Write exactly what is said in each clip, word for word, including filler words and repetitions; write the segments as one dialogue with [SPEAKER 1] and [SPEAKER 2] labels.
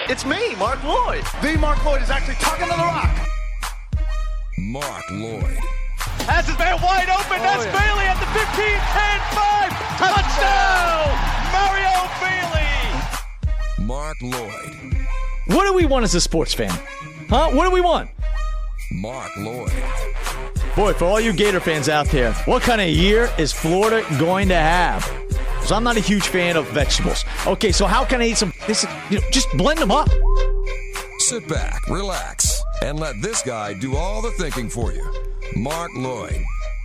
[SPEAKER 1] It's me, Mark Lloyd.
[SPEAKER 2] The Mark Lloyd is actually talking to the rock.
[SPEAKER 3] Mark Lloyd.
[SPEAKER 2] Has his man wide open. Oh, That's yeah. Bailey at the fifteen, ten, five. Touchdown! Mario Bailey.
[SPEAKER 3] Mark Lloyd.
[SPEAKER 4] What do we want as a sports fan? Huh? What do we want?
[SPEAKER 3] Mark Lloyd.
[SPEAKER 4] Boy, for all you Gator fans out there, what kind of year is Florida going to have? Because I'm not a huge fan of vegetables. Okay, so how can I eat some? This, you know, just blend them up.
[SPEAKER 3] Sit back, relax, and let this guy do all the thinking for you. Mark Lloyd.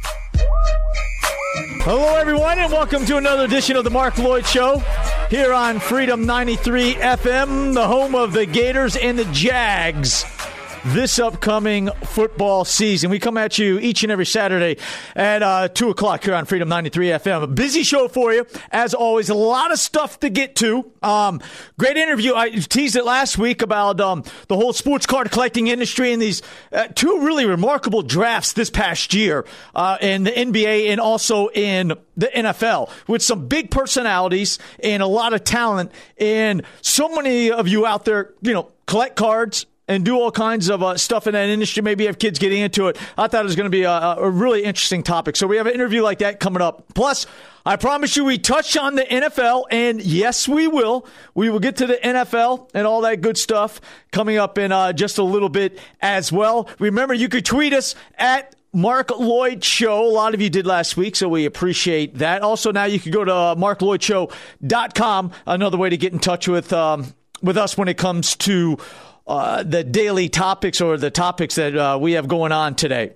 [SPEAKER 4] Hello, everyone, and welcome to another edition of the Mark Lloyd Show here on Freedom ninety-three F M, the home of the Gators and the Jags this upcoming football season. We come at you each and every Saturday at uh, two o'clock here on Freedom ninety-three F M. A busy show for you. As always, a lot of stuff to get to. Um, great interview. I teased it last week about um, the whole sports card collecting industry and these uh, two really remarkable drafts this past year uh, in the N B A and also in the N F L, with some big personalities and a lot of talent. And so many of you out there, you know, collect cards and do all kinds of uh, stuff in that industry. Maybe you have kids getting into it. I thought it was going to be a, a really interesting topic. So we have an interview like that coming up. Plus, I promise you we touch on the N F L, and yes, we will. We will get to the N F L and all that good stuff coming up in uh, just a little bit as well. Remember, you could tweet us at Mark Lloyd Show. A lot of you did last week, so we appreciate that. Also, now you can go to mark lloyd show dot com, another way to get in touch with um, with us when it comes to Uh, the daily topics or the topics that uh, we have going on today.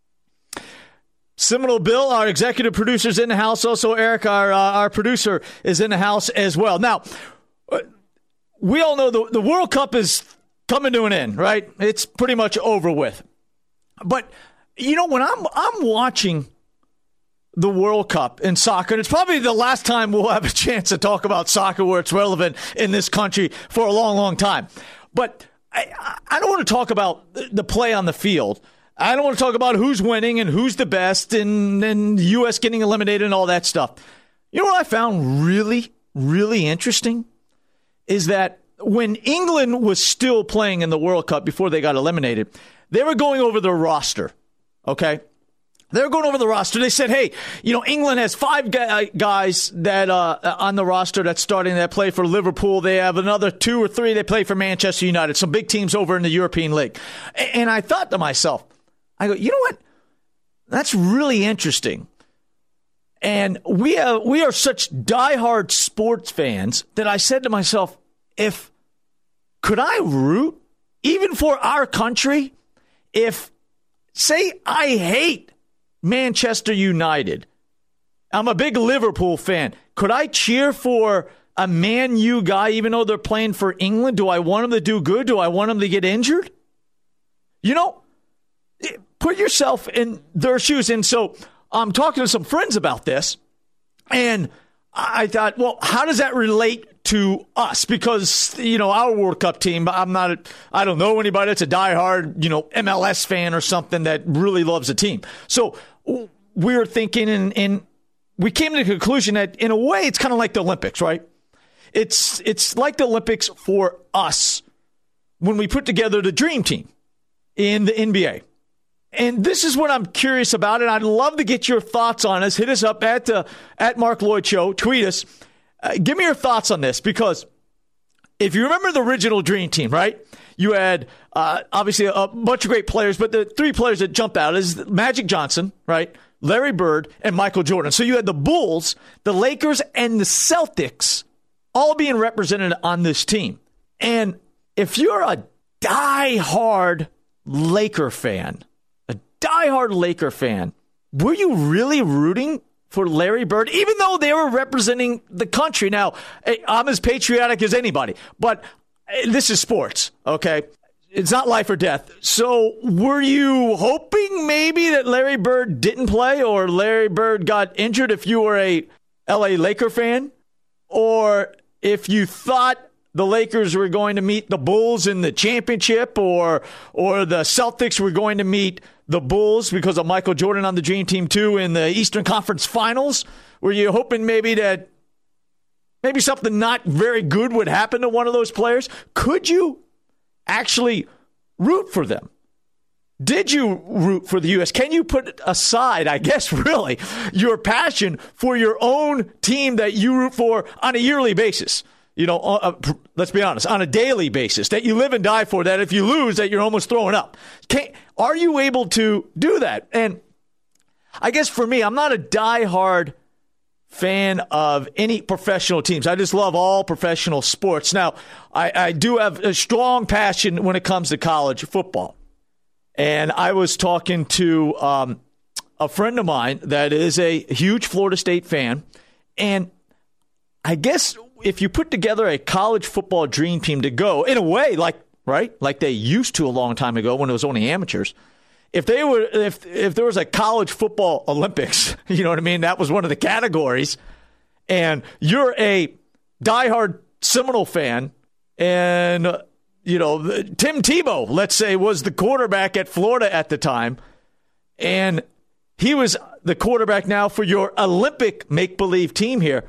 [SPEAKER 4] Seminole Bill, our executive producer, is in the house. Also, Eric, our uh, our producer, is in the house as well. Now, uh, we all know the, the World Cup is coming to an end, right? It's pretty much over with. But, you know, when I'm I'm watching the World Cup in soccer, and it's probably the last time we'll have a chance to talk about soccer where it's relevant in this country for a long, long time. But I, I don't want to talk about the play on the field. I don't want to talk about who's winning and who's the best and, and the U S getting eliminated and all that stuff. You know what I found really, really interesting is that when England was still playing in the World Cup before they got eliminated, they were going over their roster, okay? They were going over the roster. They said, hey, you know, England has five guys that uh, on the roster that's starting that play for Liverpool. They have another two or three that play for Manchester United, some big teams over in the European League. And I thought to myself, I go, you know what? That's really interesting. And we are, we are such diehard sports fans that I said to myself, if could I root even for our country if, say, I hate Manchester United. I'm a big Liverpool fan. Could I cheer for a Man U guy even though they're playing for England? Do I want them to do good? Do I want them to get injured? You know, put yourself in their shoes. And so I'm talking to some friends about this, and I thought, well, how does that relate to us? Because, you know, our World Cup team, I'm not, I don't know anybody that's a diehard, you know, M L S fan or something that really loves a team. So we were thinking, and, and we came to the conclusion that in a way it's kind of like the Olympics, right? It's it's like the Olympics for us when we put together the dream team in the N B A. And this is what I'm curious about, and I'd love to get your thoughts on this. Hit us up at uh, at Mark Lloyd Show. Tweet us. Uh, give me your thoughts on this, because if you remember the original dream team, right? You had uh, obviously a bunch of great players, but the three players that jump out is Magic Johnson, right? Larry Bird and Michael Jordan. So you had the Bulls, the Lakers, and the Celtics all being represented on this team. And if you're a diehard Laker fan, a diehard Laker fan, were you really rooting for Larry Bird, even though they were representing the country? Now, I'm as patriotic as anybody, but this is sports, okay? It's not life or death. So were you hoping maybe that Larry Bird didn't play or Larry Bird got injured if you were a L A Laker fan? Or if you thought the Lakers were going to meet the Bulls in the championship, or or the Celtics were going to meet the Bulls because of Michael Jordan on the Dream Team too in the Eastern Conference Finals? Were you hoping maybe that maybe something not very good would happen to one of those players, could you actually root for them? Did you root for the U S? Can you put aside, I guess, really, your passion for your own team that you root for on a yearly basis? You know, uh, let's be honest, on a daily basis, that you live and die for, that if you lose, that you're almost throwing up. Can, are you able to do that? And I guess for me, I'm not a diehard fan of any professional teams. I just love all professional sports. Now, I, I do have a strong passion when it comes to college football. And I was talking to um, a friend of mine that is a huge Florida State fan. And I guess if you put together a college football dream team to go, in a way, like right, like they used to a long time ago when it was only amateurs, if they were, if if there was a college football Olympics, you know what I mean? That was one of the categories. And you're a diehard Seminole fan, and uh, you know, Tim Tebow, let's say, was the quarterback at Florida at the time, and he was the quarterback now for your Olympic make-believe team here.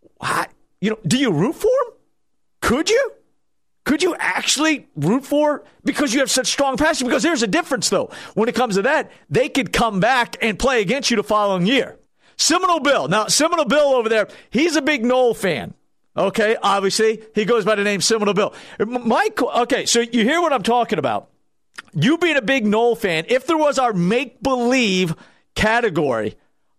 [SPEAKER 4] You know, do you root for him? Could you? Could you actually root for, because you have such strong passion? Because there's a difference, though. When it comes to that, they could come back and play against you the following year. Seminole Bill. Now, Seminole Bill over there, he's a big Noel fan. Okay, obviously, he goes by the name Seminole Bill. Mike, okay, so you hear what I'm talking about. You being a big Noel fan, if there was our make-believe category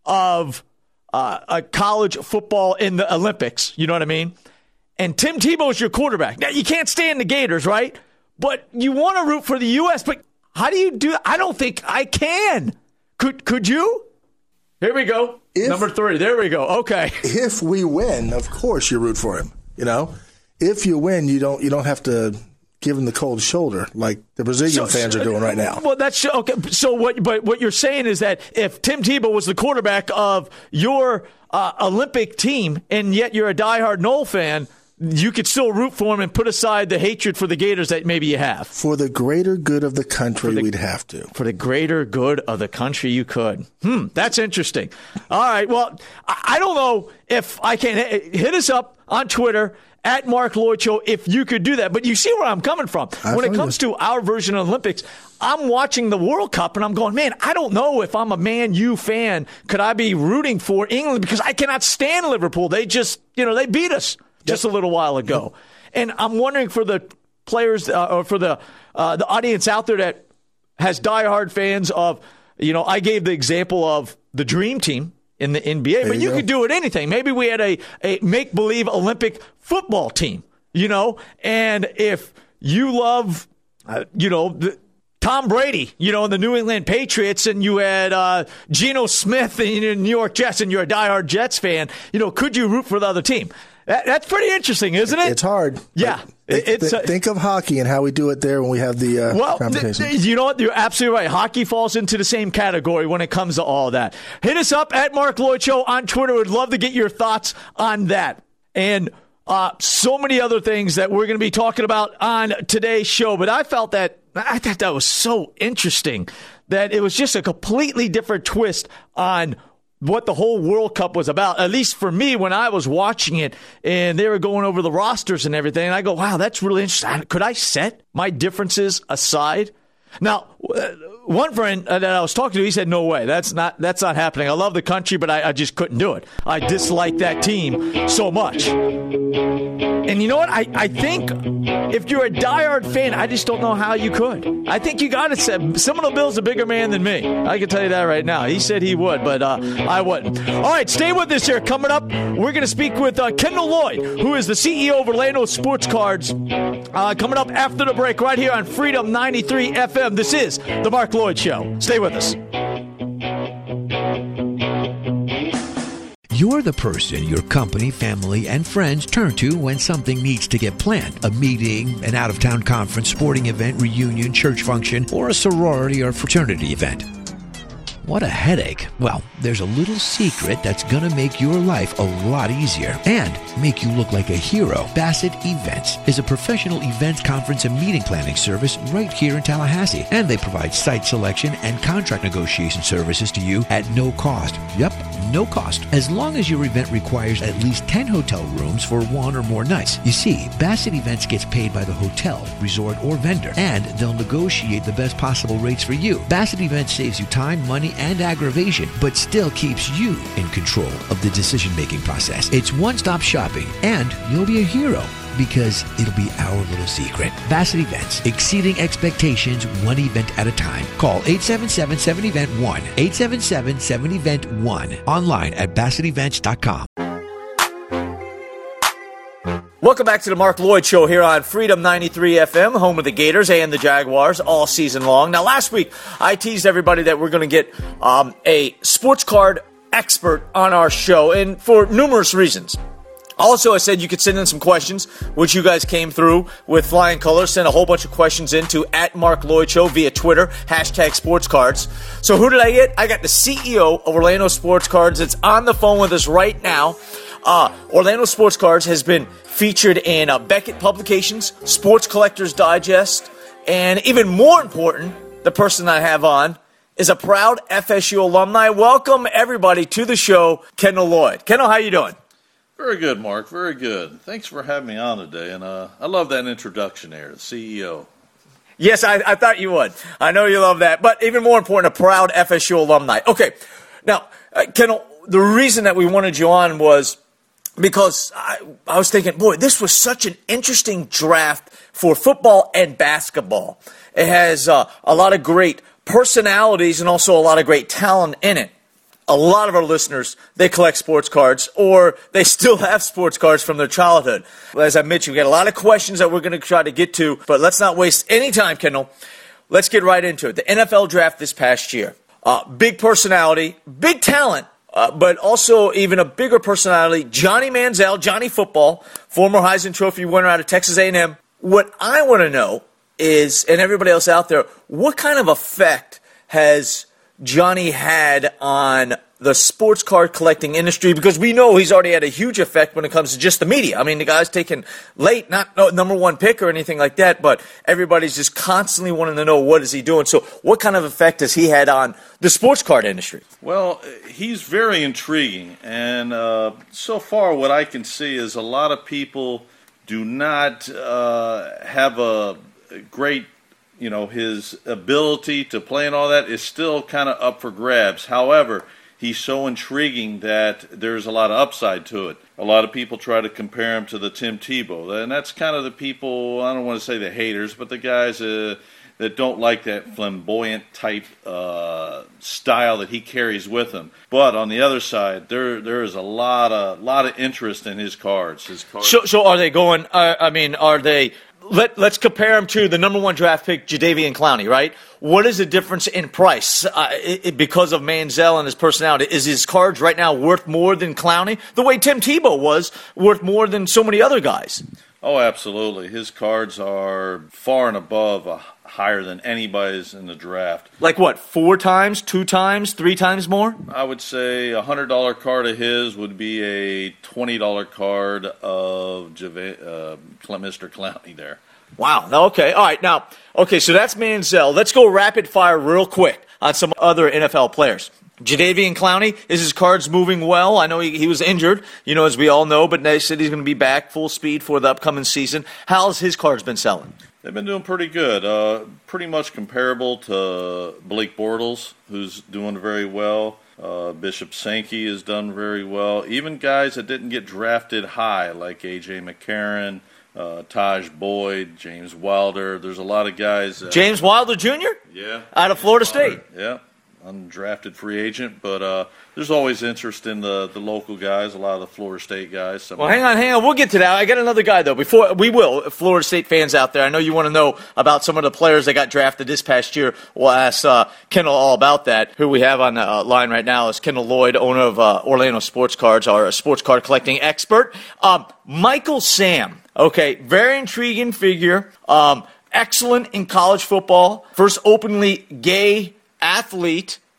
[SPEAKER 4] of uh, a college football in the Olympics, you know what I mean? And Tim Tebow is your quarterback. Now, you can't stand the Gators, right? But you want to root for the U S, but how do you do that? I don't think I can. Could could you? Here we go. If, Number three. There we go. Okay.
[SPEAKER 1] If we win, of course you root for him. You know, if you win, you don't you don't have to give him the cold shoulder like the Brazilian so, fans are doing right now.
[SPEAKER 4] Well, that's okay. So what? But what you're saying is that if Tim Tebow was the quarterback of your uh, Olympic team, and yet you're a diehard Noel fan, you could still root for him and put aside the hatred for the Gators that maybe you have.
[SPEAKER 1] For the greater good of the country, the, we'd have to.
[SPEAKER 4] For the greater good of the country, you could. Hmm, that's interesting. All right, well, I don't know if I can. Hit us up on Twitter, at Mark Lloyd Show, if you could do that. But you see where I'm coming from. I when it comes you. to our version of Olympics, I'm watching the World Cup, and I'm going, man, I don't know if I'm a Man U fan. Could I be rooting for England? Because I cannot stand Liverpool. They just, you know, they beat us just a little while ago. And I'm wondering for the players uh, or for the uh, the audience out there that has diehard fans of, you know, I gave the example of the Dream Team in the N B A, there but you, you could do it anything. Maybe we had a, a make-believe Olympic football team, you know, and if you love, uh, you know, the, Tom Brady, you know, in the New England Patriots, and you had uh, Geno Smith in the New York Jets, and you're a diehard Jets fan, you know, could you root for the other team? That, that's pretty interesting, isn't it?
[SPEAKER 1] It's hard.
[SPEAKER 4] Yeah.
[SPEAKER 1] Th- it's, th- think of hockey and how we do it there when we have the uh, well, competition.
[SPEAKER 4] Th- you know what? You're absolutely right. Hockey falls into the same category when it comes to all that. Hit us up at Mark Lloyd Show on Twitter. We'd love to get your thoughts on that. And uh, so many other things that we're going to be talking about on today's show. But I felt that, I thought that was so interesting that it was just a completely different twist on what the whole World Cup was about, at least for me when I was watching it and they were going over the rosters and everything. And I go, wow, that's really interesting. Could I set my differences aside? Now, one friend that I was talking to, he said, no way. That's not that's not happening. I love the country, but I, I just couldn't do it. I dislike that team so much. And you know what? I, I think if you're a diehard fan, I just don't know how you could. I think you got to say, Seminole Bill's a bigger man than me. I can tell you that right now. He said he would, but uh, I wouldn't. All right, stay with us here. Coming up, we're going to speak with uh, Kendall Lloyd, who is the C E O of Orlando Sports Cards. Uh, coming up after the break right here on Freedom ninety-three F M. This is The Mark Lloyd Show. Stay with us.
[SPEAKER 5] You're the person your company, family, and friends turn to when something needs to get planned. A meeting, an out-of-town conference, sporting event, reunion, church function, or a sorority or fraternity event. What a headache. Well, there's a little secret that's gonna make your life a lot easier and make you look like a hero. Bassett Events is a professional events, conference, and meeting planning service right here in Tallahassee. And they provide site selection and contract negotiation services to you at no cost. Yep, no cost. As long as your event requires at least ten hotel rooms for one or more nights. You see, Bassett Events gets paid by the hotel, resort, or vendor, and they'll negotiate the best possible rates for you. Bassett Events saves you time, money, and aggravation, but still keeps you in control of the decision-making process. It's one-stop shopping, and you'll be a hero because it'll be our little secret. Bassett Events, exceeding expectations one event at a time. Call eight seven seven, seven event one, eight seven seven, seven event one, online at bassett events dot com.
[SPEAKER 4] Welcome back to the Mark Lloyd Show here on Freedom ninety-three F M, home of the Gators and the Jaguars all season long. Now, last week, I teased everybody that we're going to get um, a sports card expert on our show, and for numerous reasons. Also, I said you could send in some questions, which you guys came through with flying colors. Send a whole bunch of questions into at Mark Lloyd Show via Twitter, hashtag sports cards. So who did I get? I got the C E O of Orlando Sports Cards. It's on the phone with us right now. Uh, Orlando Sports Cards has been featured in uh, Beckett Publications, Sports Collectors Digest, and even more important, the person I have on is a proud F S U alumni. Welcome, everybody, to the show, Kendall Lloyd. Kendall, how you doing?
[SPEAKER 6] Very good, Mark. Very good. Thanks for having me on today. And uh, I love that introduction there, the C E O.
[SPEAKER 4] Yes, I, I thought you would. I know you love that. But even more important, a proud F S U alumni. Okay, now, uh, Kendall, the reason that we wanted you on was because I, I was thinking, boy, this was such an interesting draft for football and basketball. It has uh, a lot of great personalities and also a lot of great talent in it. A lot of our listeners, they collect sports cards, or they still have sports cards from their childhood. As I mentioned, we got a lot of questions that we're going to try to get to, but let's not waste any time, Kendall. Let's get right into it. The N F L draft this past year. Uh, big personality, big talent, uh, but also even a bigger personality, Johnny Manziel, Johnny Football, former Heisman Trophy winner out of Texas A and M. What I want to know is, and everybody else out there, what kind of effect has Johnny had on the sports card collecting industry? Because we know he's already had a huge effect when it comes to just the media. I mean, the guy's taken late, not no, number one pick or anything like that, but everybody's just constantly wanting to know what is he doing. So what kind of effect has he had on the sports card industry?
[SPEAKER 6] Well, he's very intriguing. And uh, so far what I can see is a lot of people do not uh, have a great You know, his ability to play and all that is still kind of up for grabs. However, he's so intriguing that there's a lot of upside to it. A lot of people try to compare him to the Tim Tebow, and that's kind of the people, I don't want to say the haters, but the guys uh, that don't like that flamboyant type uh, style that he carries with him. But on the other side, there there is a lot of lot of interest in his cards. His cards.
[SPEAKER 4] So, so are they going? Uh, I mean, are they? Let, let's compare him to the number one draft pick, Jadeveon Clowney, right? What is the difference in price uh, it, it, because of Manziel and his personality? Is his cards right now worth more than Clowney? The way Tim Tebow was worth more than so many other guys.
[SPEAKER 6] Oh, absolutely. His cards are far and above uh, higher than anybody's in the draft.
[SPEAKER 4] Like what, four times, two times, three times more?
[SPEAKER 6] I would say a one hundred dollars card of his would be a twenty dollars card of Java- uh, Mister Clowney there.
[SPEAKER 4] Wow. Okay. All right. Now, okay, so that's Manziel. Let's go rapid fire real quick on some other N F L players. Jadeveon Clowney, is his cards moving well? I know he, he was injured, you know, as we all know, but they said he's going to be back full speed for the upcoming season. How's his cards been selling?
[SPEAKER 6] They've been doing pretty good. Uh, pretty much comparable to Blake Bortles, who's doing very well. Uh, Bishop Sankey has done very well. Even guys that didn't get drafted high, like A J McCarron, uh, Taj Boyd, James Wilder. There's a lot of guys. Uh,
[SPEAKER 4] James Wilder Junior?
[SPEAKER 6] Yeah.
[SPEAKER 4] Out of Florida State?
[SPEAKER 6] Yeah. Undrafted free agent, but uh, there's always interest in the, the local guys, a lot of the Florida State guys. Some
[SPEAKER 4] well, hang on, hang on. We'll get to that. I got another guy, though. Before we will, Florida State fans out there, I know you want to know about some of the players that got drafted this past year. We'll ask uh, Kendall all about that. Who we have on the uh, line right now is Kendall Lloyd, owner of uh, Orlando Sports Cards, our sports card collecting expert. Um, Michael Sam, okay, very intriguing figure. Um, excellent in college football. First openly gay athlete.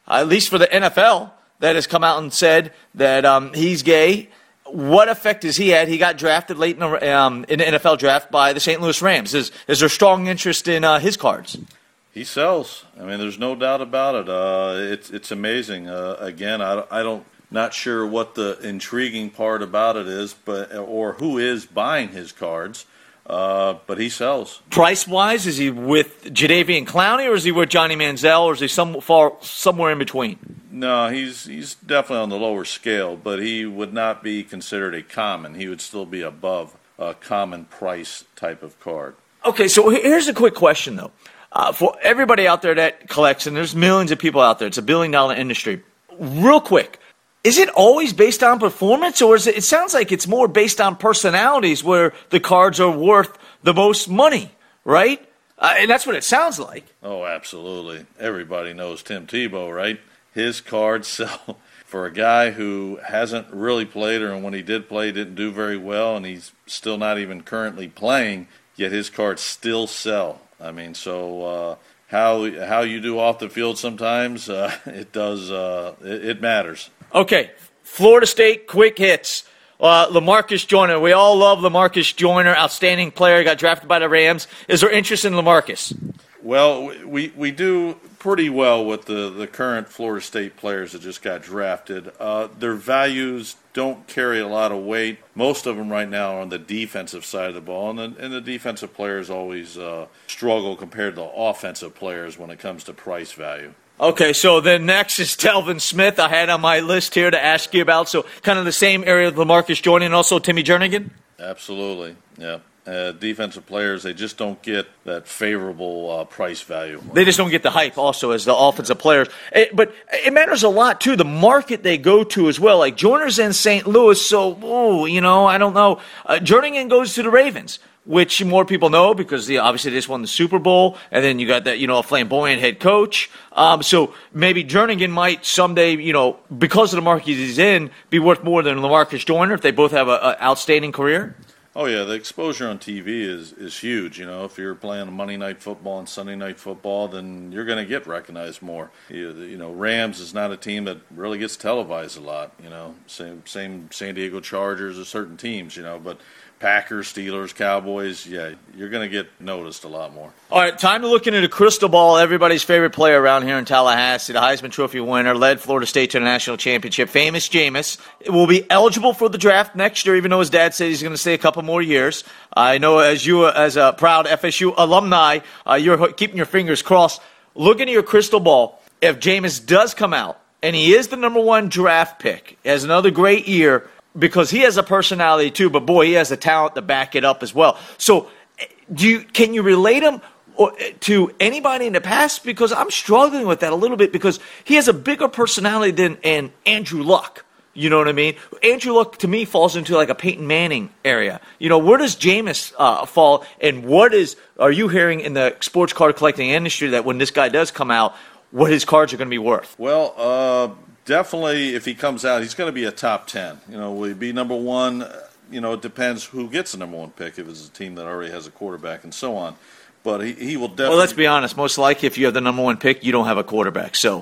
[SPEAKER 4] uh, at least for the N F L, that has come out and said that um, he's gay. What effect has he had? He got drafted late in the, um, in the N F L draft by the Saint Louis Rams. Is, is there strong interest in uh, his cards?
[SPEAKER 6] He sells. I mean, there's no doubt about it. Uh, it's it's amazing. Uh, again, I, I don't not sure what the intriguing part about it is, but or who is buying his cards. Uh, but he sells.
[SPEAKER 4] Price wise, is he with Jadeveon Clowney, or is he with Johnny Manziel, or is he some far somewhere in between?
[SPEAKER 6] No, he's he's definitely on the lower scale, but he would not be considered a common. He would still be above a common price type of card.
[SPEAKER 4] Okay, so here's a quick question though. Uh, for everybody out there that collects, and there's millions of people out there, it's a billion dollar industry. Real quick, is it always based on performance, or is it, it sounds like it's more based on personalities where the cards are worth the most money, right? Uh, and that's what it sounds like.
[SPEAKER 6] Oh, absolutely. Everybody knows Tim Tebow, right? His cards sell for a guy who hasn't really played, or when he did play, didn't do very well, and he's still not even currently playing, yet his cards still sell. I mean, so uh, how how you do off the field sometimes, uh, it does, uh, it, it matters.
[SPEAKER 4] Okay, Florida State quick hits. Uh, LaMarcus Joyner. We all love LaMarcus Joyner, outstanding player, got drafted by the Rams. Is there interest in LaMarcus?
[SPEAKER 6] Well, we we do pretty well with the, the current Florida State players that just got drafted. Uh, their values don't carry a lot of weight. Most of them right now are on the defensive side of the ball, and the, and the defensive players always uh, struggle compared to the offensive players when it comes to price value.
[SPEAKER 4] Okay, so then next is Telvin Smith. I had on my list here to ask you about. So kind of the same area of LaMarcus Joyner and also Timmy Jernigan?
[SPEAKER 6] Absolutely, yeah. Uh, defensive players, they just don't get that favorable uh, price value.
[SPEAKER 4] They just don't get the hype also as the offensive players. It, but it matters a lot, too, the market they go to as well. Like, Joyner's in Saint Louis, so, oh, you know, I don't know. Uh, Jernigan goes to the Ravens, which more people know because they, obviously they just won the Super Bowl, and then you got that, you know, a flamboyant head coach. Um, so maybe Jernigan might someday, you know, because of the market he's in, be worth more than LaMarcus Joyner if they both have an outstanding career.
[SPEAKER 6] Oh, yeah, the exposure on T V is, is huge. You know, if you're playing Monday Night Football and Sunday Night Football, then you're going to get recognized more. You, you know, Rams is not a team that really gets televised a lot, you know. Same, same San Diego Chargers or certain teams, you know, but Packers, Steelers, Cowboys, yeah, you're going to get noticed a lot more.
[SPEAKER 4] All right, time to look into the crystal ball. Everybody's favorite player around here in Tallahassee, the Heisman Trophy winner, led Florida State to the national championship, famous Jameis, will be eligible for the draft next year, even though his dad said he's going to stay a couple more years. I know as you, as a proud F S U alumni, uh, you're keeping your fingers crossed. Look into your crystal ball. If Jameis does come out, and he is the number one draft pick, has another great year, because he has a personality too, but boy, he has the talent to back it up as well. So, do you can you relate him or, to anybody in the past? Because I'm struggling with that a little bit because he has a bigger personality than and Andrew Luck. You know what I mean? Andrew Luck to me falls into like a Peyton Manning area. You know, where does Jameis uh, fall? And what is are you hearing in the sports card collecting industry that when this guy does come out, what his cards are going to be worth?
[SPEAKER 6] Well, uh. Definitely, if he comes out, he's going to be a top ten. You know, will he be number one? You know, it depends who gets the number one pick, if it's a team that already has a quarterback and so on. But he, he will definitely...
[SPEAKER 4] Well, let's be honest. Most likely, if you have the number one pick, you don't have a quarterback, so...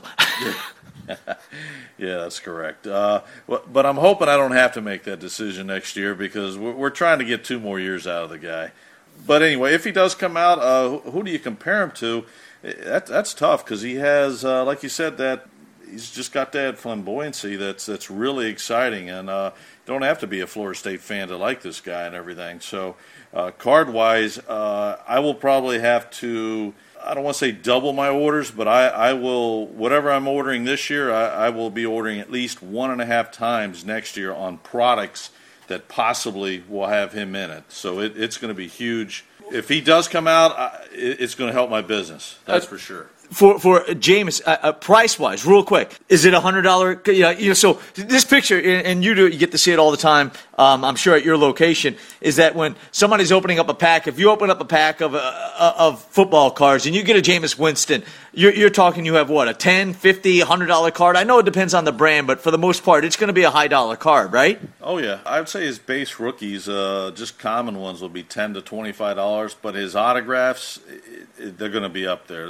[SPEAKER 6] Yeah, that's correct. Uh, but I'm hoping I don't have to make that decision next year because we're, we're trying to get two more years out of the guy. But anyway, if he does come out, uh, who, who do you compare him to? That, that's tough because he has, uh, like you said, that... He's just got that flamboyancy that's that's really exciting, and uh, you don't have to be a Florida State fan to like this guy and everything. So, uh, card-wise, uh, I will probably have to, I don't want to say double my orders, but I, I will, whatever I'm ordering this year, I, I will be ordering at least one and a half times next year on products that possibly will have him in it. So it, it's going to be huge. If he does come out, I, it, it's going to help my business. That's for sure.
[SPEAKER 4] For for Jameis, uh, uh, price wise, real quick, is it a hundred dollar? You know, you know, so this picture, and you do, you get to see it all the time. Um, I'm sure at your location, is that when somebody's opening up a pack, if you open up a pack of uh, of football cards and you get a Jameis Winston, you're you're talking you have what, a ten, fifty, hundred dollar card? I know it depends on the brand, but for the most part, it's going to be a high dollar card, right?
[SPEAKER 6] Oh yeah, I would say his base rookies, uh, just common ones, will be ten to twenty five dollars, but his autographs, they're going to be up there. They're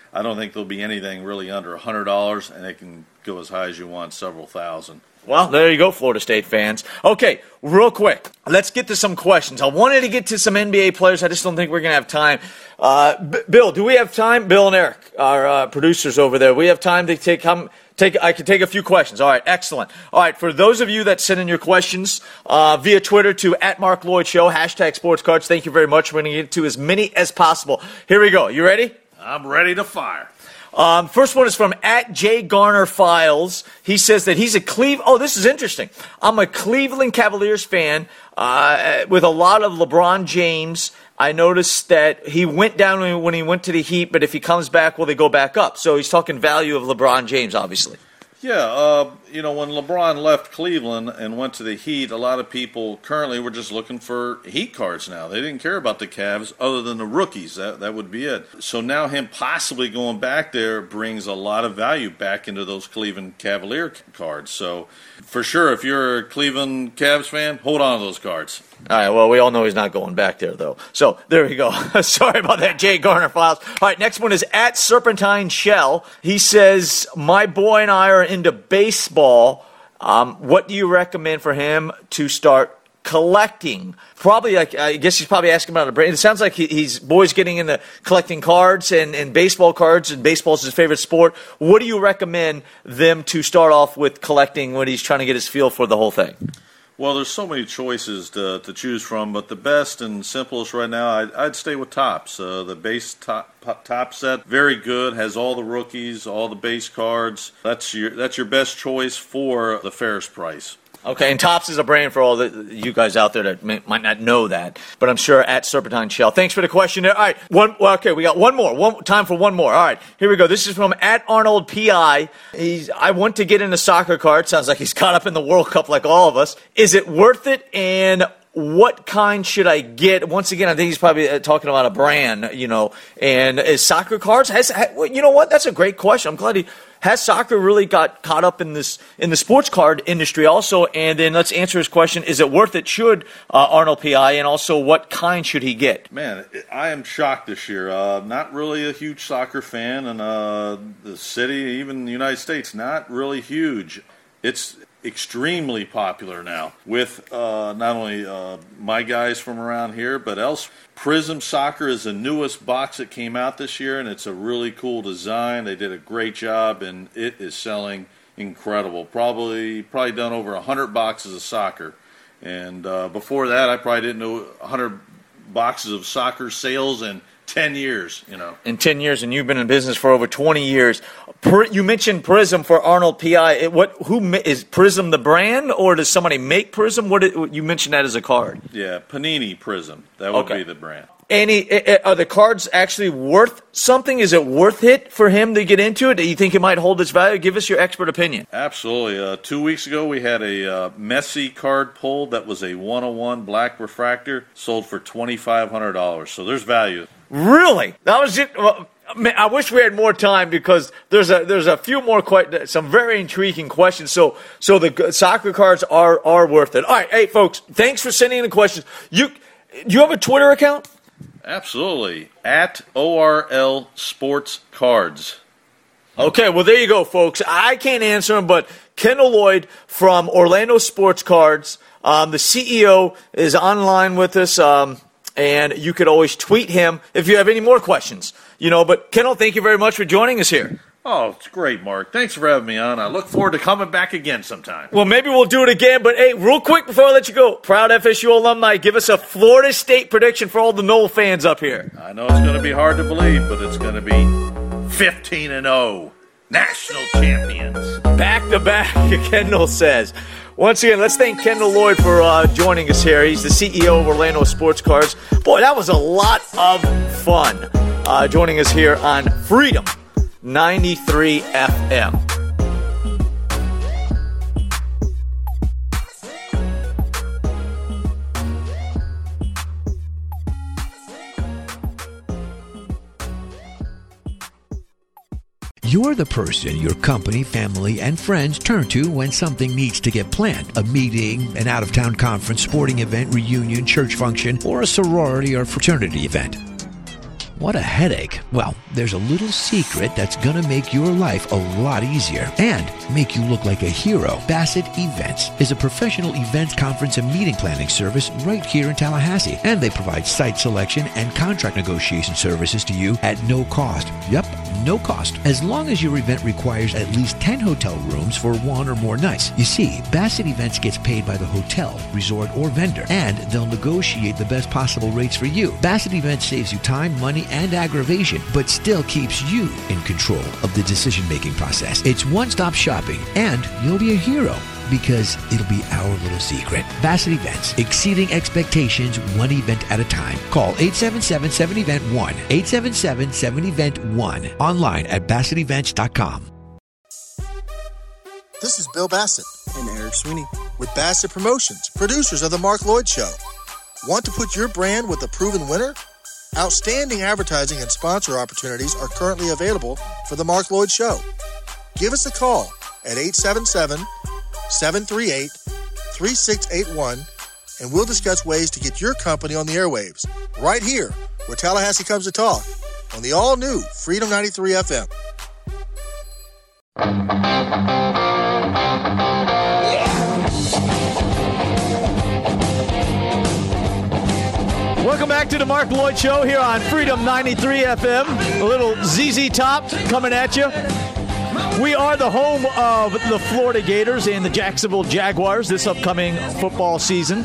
[SPEAKER 6] I don't think there'll be anything really under one hundred dollars, and it can go as high as you want, several thousand.
[SPEAKER 4] Well, there you go, Florida State fans. Okay, real quick, let's get to some questions. I wanted to get to some N B A players. I just don't think we're going to have time. Uh, B- Bill, do we have time? Bill and Eric, our uh, producers over there, we have time to take um, take. I can take a few questions. All right, excellent. All right, for those of you that send in your questions uh, via Twitter to at Mark Lloyd Show, hashtag Sports Cards, thank you very much. We're going to get to as many as possible. Here we go. You ready?
[SPEAKER 6] I'm ready to fire.
[SPEAKER 4] Um, first one is from at Jay Garner Files. He says that he's a Cleve. Oh, this is interesting. I'm a Cleveland Cavaliers fan uh, with a lot of LeBron James. I noticed that he went down when he went to the Heat, but if he comes back, will they go back up? So he's talking value of LeBron James, obviously.
[SPEAKER 6] Yeah, uh, you know, when LeBron left Cleveland and went to the Heat, a lot of people currently were just looking for Heat cards now. They didn't care about the Cavs other than the rookies. That that would be it. So now him possibly going back there brings a lot of value back into those Cleveland Cavalier cards. So for sure, if you're a Cleveland Cavs fan, hold on to those cards.
[SPEAKER 4] All right, well, we all know he's not going back there, though. So, there we go. Sorry about that, Jay Garner Files. All right, next one is at Serpentine Shell. He says, my boy and I are into baseball. Um, what do you recommend for him to start collecting? Probably, like I guess he's probably asking about a brain. It sounds like he, he's boy's getting into collecting cards and, and baseball cards, and baseball's his favorite sport. What do you recommend them to start off with collecting when he's trying to get his feel for the whole thing?
[SPEAKER 6] Well, there's so many choices to, to choose from, but the best and simplest right now, I'd, I'd stay with Topps. Uh, the base top, top set, very good, has all the rookies, all the base cards. That's your that's your best choice for the fairest price.
[SPEAKER 4] Okay, and Topps is a brand for all the you guys out there that may, might not know that, but I'm sure at Serpentine Shell. Thanks for the question there. All right, one. Well, okay, we got one more. One time for one more. All right, here we go. This is from at Arnold P I. He's, I want to get into soccer cards. Sounds like he's caught up in the World Cup like all of us. Is it worth it? And what kind should I get? Once again, I think he's probably talking about a brand, you know. And is soccer cards? Has, you know what? That's a great question. I'm glad he. Has soccer really got caught up in this in the sports card industry also? And then let's answer his question: is it worth it? Should uh, Arnold P I, and also what kind should he get?
[SPEAKER 6] Man, I am shocked this year. Uh, not really a huge soccer fan, and uh, the city, even the United States, not really huge. It's extremely popular now with uh, not only uh, my guys from around here, but else. Prism Soccer is the newest box that came out this year, and it's a really cool design. They did a great job, and it is selling incredible. Probably probably done over one hundred boxes of soccer. And uh, before that, I probably didn't know one hundred boxes of soccer sales in ten years, you know. In
[SPEAKER 4] ten years, and you've been in business for over twenty years. You mentioned Prism for Arnold P I. What? Who is Prism the brand, or does somebody make Prism? What did, you mentioned that as a card?
[SPEAKER 6] Yeah, Panini Prism. That would okay. be the brand.
[SPEAKER 4] Any are the cards actually worth something? Is it worth it for him to get into it? Do you think it might hold its value? Give us your expert opinion.
[SPEAKER 6] Absolutely. Uh, two weeks ago, we had a uh, Messi card pulled that was a one oh one black refractor, sold for twenty-five hundred dollars. So there's value.
[SPEAKER 4] Really? That was it. Well, I wish we had more time because there's a there's a few more quite some very intriguing questions. So so the soccer cards are are worth it. All right, hey folks, thanks for sending in the questions. You do you have a Twitter account?
[SPEAKER 6] Absolutely. At O R L Sports Cards.
[SPEAKER 4] Okay, well, there you go, folks. I can't answer them, but Kendall Lloyd from Orlando Sports Cards, um, the C E O, is online with us, um, and you could always tweet him if you have any more questions. You know, but Kendall, thank you very much for joining us here.
[SPEAKER 6] Oh, it's great, Mark. Thanks for having me on. I look forward to coming back again sometime.
[SPEAKER 4] Well, maybe we'll do it again, but hey, real quick before I let you go, proud F S U alumni, give us a Florida State prediction for all the Noel fans up here.
[SPEAKER 6] I know it's going to be hard to believe, but it's going to be fifteen and oh, national champions.
[SPEAKER 4] Back to back, Kendall says. Once again, let's thank Kendall Lloyd for uh, joining us here. He's the C E O of Orlando Sports Cards. Boy, that was a lot of fun uh, joining us here on Freedom ninety-three F M.
[SPEAKER 5] You're the person your company, family, and friends turn to when something needs to get planned. A meeting, an out-of-town conference, sporting event, reunion, church function, or a sorority or fraternity event. What a headache. Well, there's a little secret that's going to make your life a lot easier and make you look like a hero. Bassett Events is a professional events conference and meeting planning service right here in Tallahassee. And they provide site selection and contract negotiation services to you at no cost. Yep, no cost. As long as your event requires at least ten hotel rooms for one or more nights. You see, Bassett Events gets paid by the hotel, resort, or vendor, and they'll negotiate the best possible rates for you. Bassett Events saves you time, money, and aggravation, but still keeps you in control of the decision-making process. It's one-stop shopping, and you'll be a hero because it'll be our little secret. Bassett Events, exceeding expectations one event at a time. Call eight seven seven, seven event one, eight seven seven, seven event one, online at bassett events dot com.
[SPEAKER 7] This is Bill Bassett
[SPEAKER 8] and Eric Sweeney
[SPEAKER 7] with Bassett Promotions, producers of The Mark Lloyd Show. Want to put your brand with a proven winner? Outstanding advertising and sponsor opportunities are currently available for The Mark Lloyd Show. Give us a call at eight seven seven, seven three eight, three six eight one and we'll discuss ways to get your company on the airwaves right here where Tallahassee comes to talk on the all-new Freedom ninety-three F M.
[SPEAKER 4] Welcome back to the Mark Lloyd Show here on Freedom ninety-three F M. A little Z Z Top coming at you. We are the home of the Florida Gators and the Jacksonville Jaguars this upcoming football season.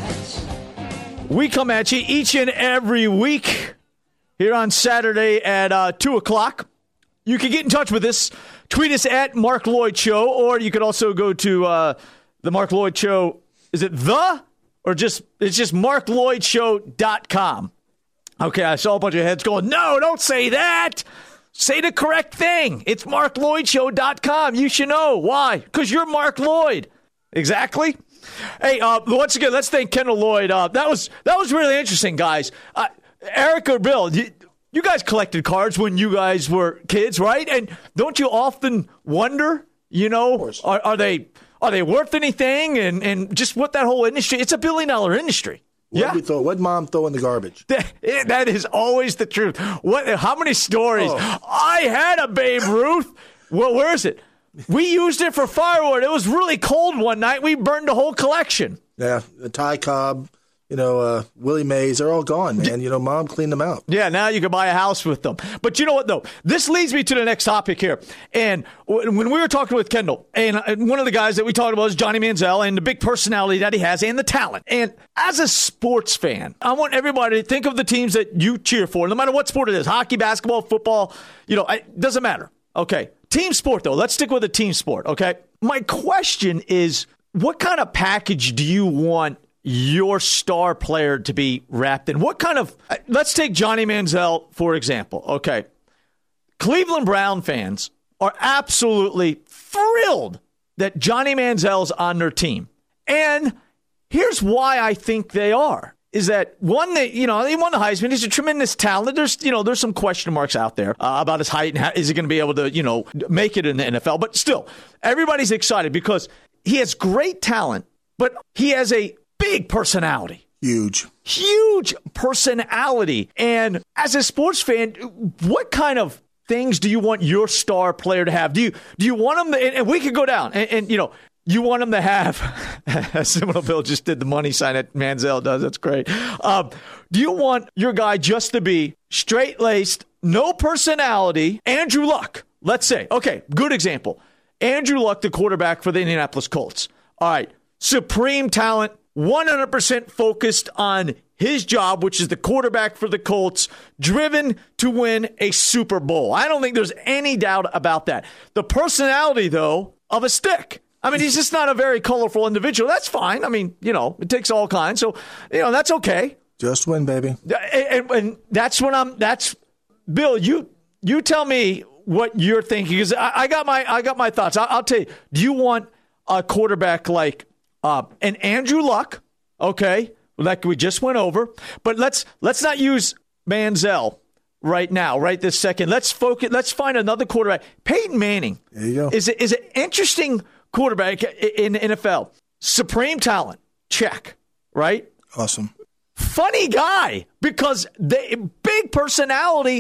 [SPEAKER 4] We come at you each and every week here on Saturday at uh, two o'clock. You can get in touch with us. Tweet us at Mark Lloyd Show, or you could also go to uh, the Mark Lloyd Show. Is it the? Or just, it's just mark lloyd show dot com. Okay, I saw a bunch of heads going, no, don't say that. Say the correct thing. It's mark lloyd show dot com. You should know. Why? Because you're Mark Lloyd. Exactly. Hey, uh, once again, let's thank Kendall Lloyd. Uh, that was that was really interesting, guys. Uh, Eric or Bill, you, you guys collected cards when you guys were kids, right? And don't you often wonder, you know, are, are they... Are they worth anything? And, and just what that whole industry, it's a billion dollar industry.
[SPEAKER 1] What
[SPEAKER 4] yeah.
[SPEAKER 1] We throw, what mom throw in the garbage?
[SPEAKER 4] That, that is always the truth. What? How many stories? Oh. I had a Babe Ruth. Well, where is it? We used it for firewood. It was really cold one night. We burned the whole collection.
[SPEAKER 1] Yeah, the Ty Cobb, you know, uh, Willie Mays, they're all gone, man. You know, mom cleaned them out.
[SPEAKER 4] Yeah, now you can buy a house with them. But you know what, though? This leads me to the next topic here. And when we were talking with Kendall, and one of the guys that we talked about is Johnny Manziel and the big personality that he has and the talent. And as a sports fan, I want everybody to think of the teams that you cheer for, no matter what sport it is, hockey, basketball, football, you know, it doesn't matter. Okay. Team sport, though. Let's stick with a team sport, okay? My question is, what kind of package do you want your star player to be wrapped in? What kind of, let's take Johnny Manziel, for example. Okay. Cleveland Brown fans are absolutely thrilled that Johnny Manziel's on their team. And here's why I think they are. Is that one that, you know, he won the Heisman. He's a tremendous talent. There's, you know, there's some question marks out there uh, about his height and how, is he going to be able to, you know, make it in the N F L? But still, everybody's excited because he has great talent, but he has a big personality.
[SPEAKER 1] Huge.
[SPEAKER 4] Huge personality. And as a sports fan, what kind of things do you want your star player to have? Do you do you want them to, and, and we could go down, and, and you know, you want them to have, Seminole Bill just did the money sign that Manziel does. That's great. Um, do you want your guy just to be straight-laced, no personality, Andrew Luck? Let's say. Okay, good example. Andrew Luck, the quarterback for the Indianapolis Colts. All right, supreme talent, one hundred percent focused on his job, which is the quarterback for the Colts, driven to win a Super Bowl. I don't think there's any doubt about that. The personality, though, of a stick. I mean, he's just not a very colorful individual. That's fine. I mean, you know, it takes all kinds. So, you know, that's okay.
[SPEAKER 1] Just win, baby.
[SPEAKER 4] And, and, and that's what I'm, that's, Bill, you you tell me what you're thinking. Because I, I got my I got my thoughts. I, I'll tell you, do you want a quarterback like uh, an Andrew Luck, okay, like we just went over? But let's let's not use Manziel right now, right this second. Let's focus. Let's find another quarterback. Peyton Manning.
[SPEAKER 1] There you go.
[SPEAKER 4] Is it is an interesting quarterback in the N F L. Supreme talent. Check. Right?
[SPEAKER 1] Awesome.
[SPEAKER 4] Funny guy because the big personality.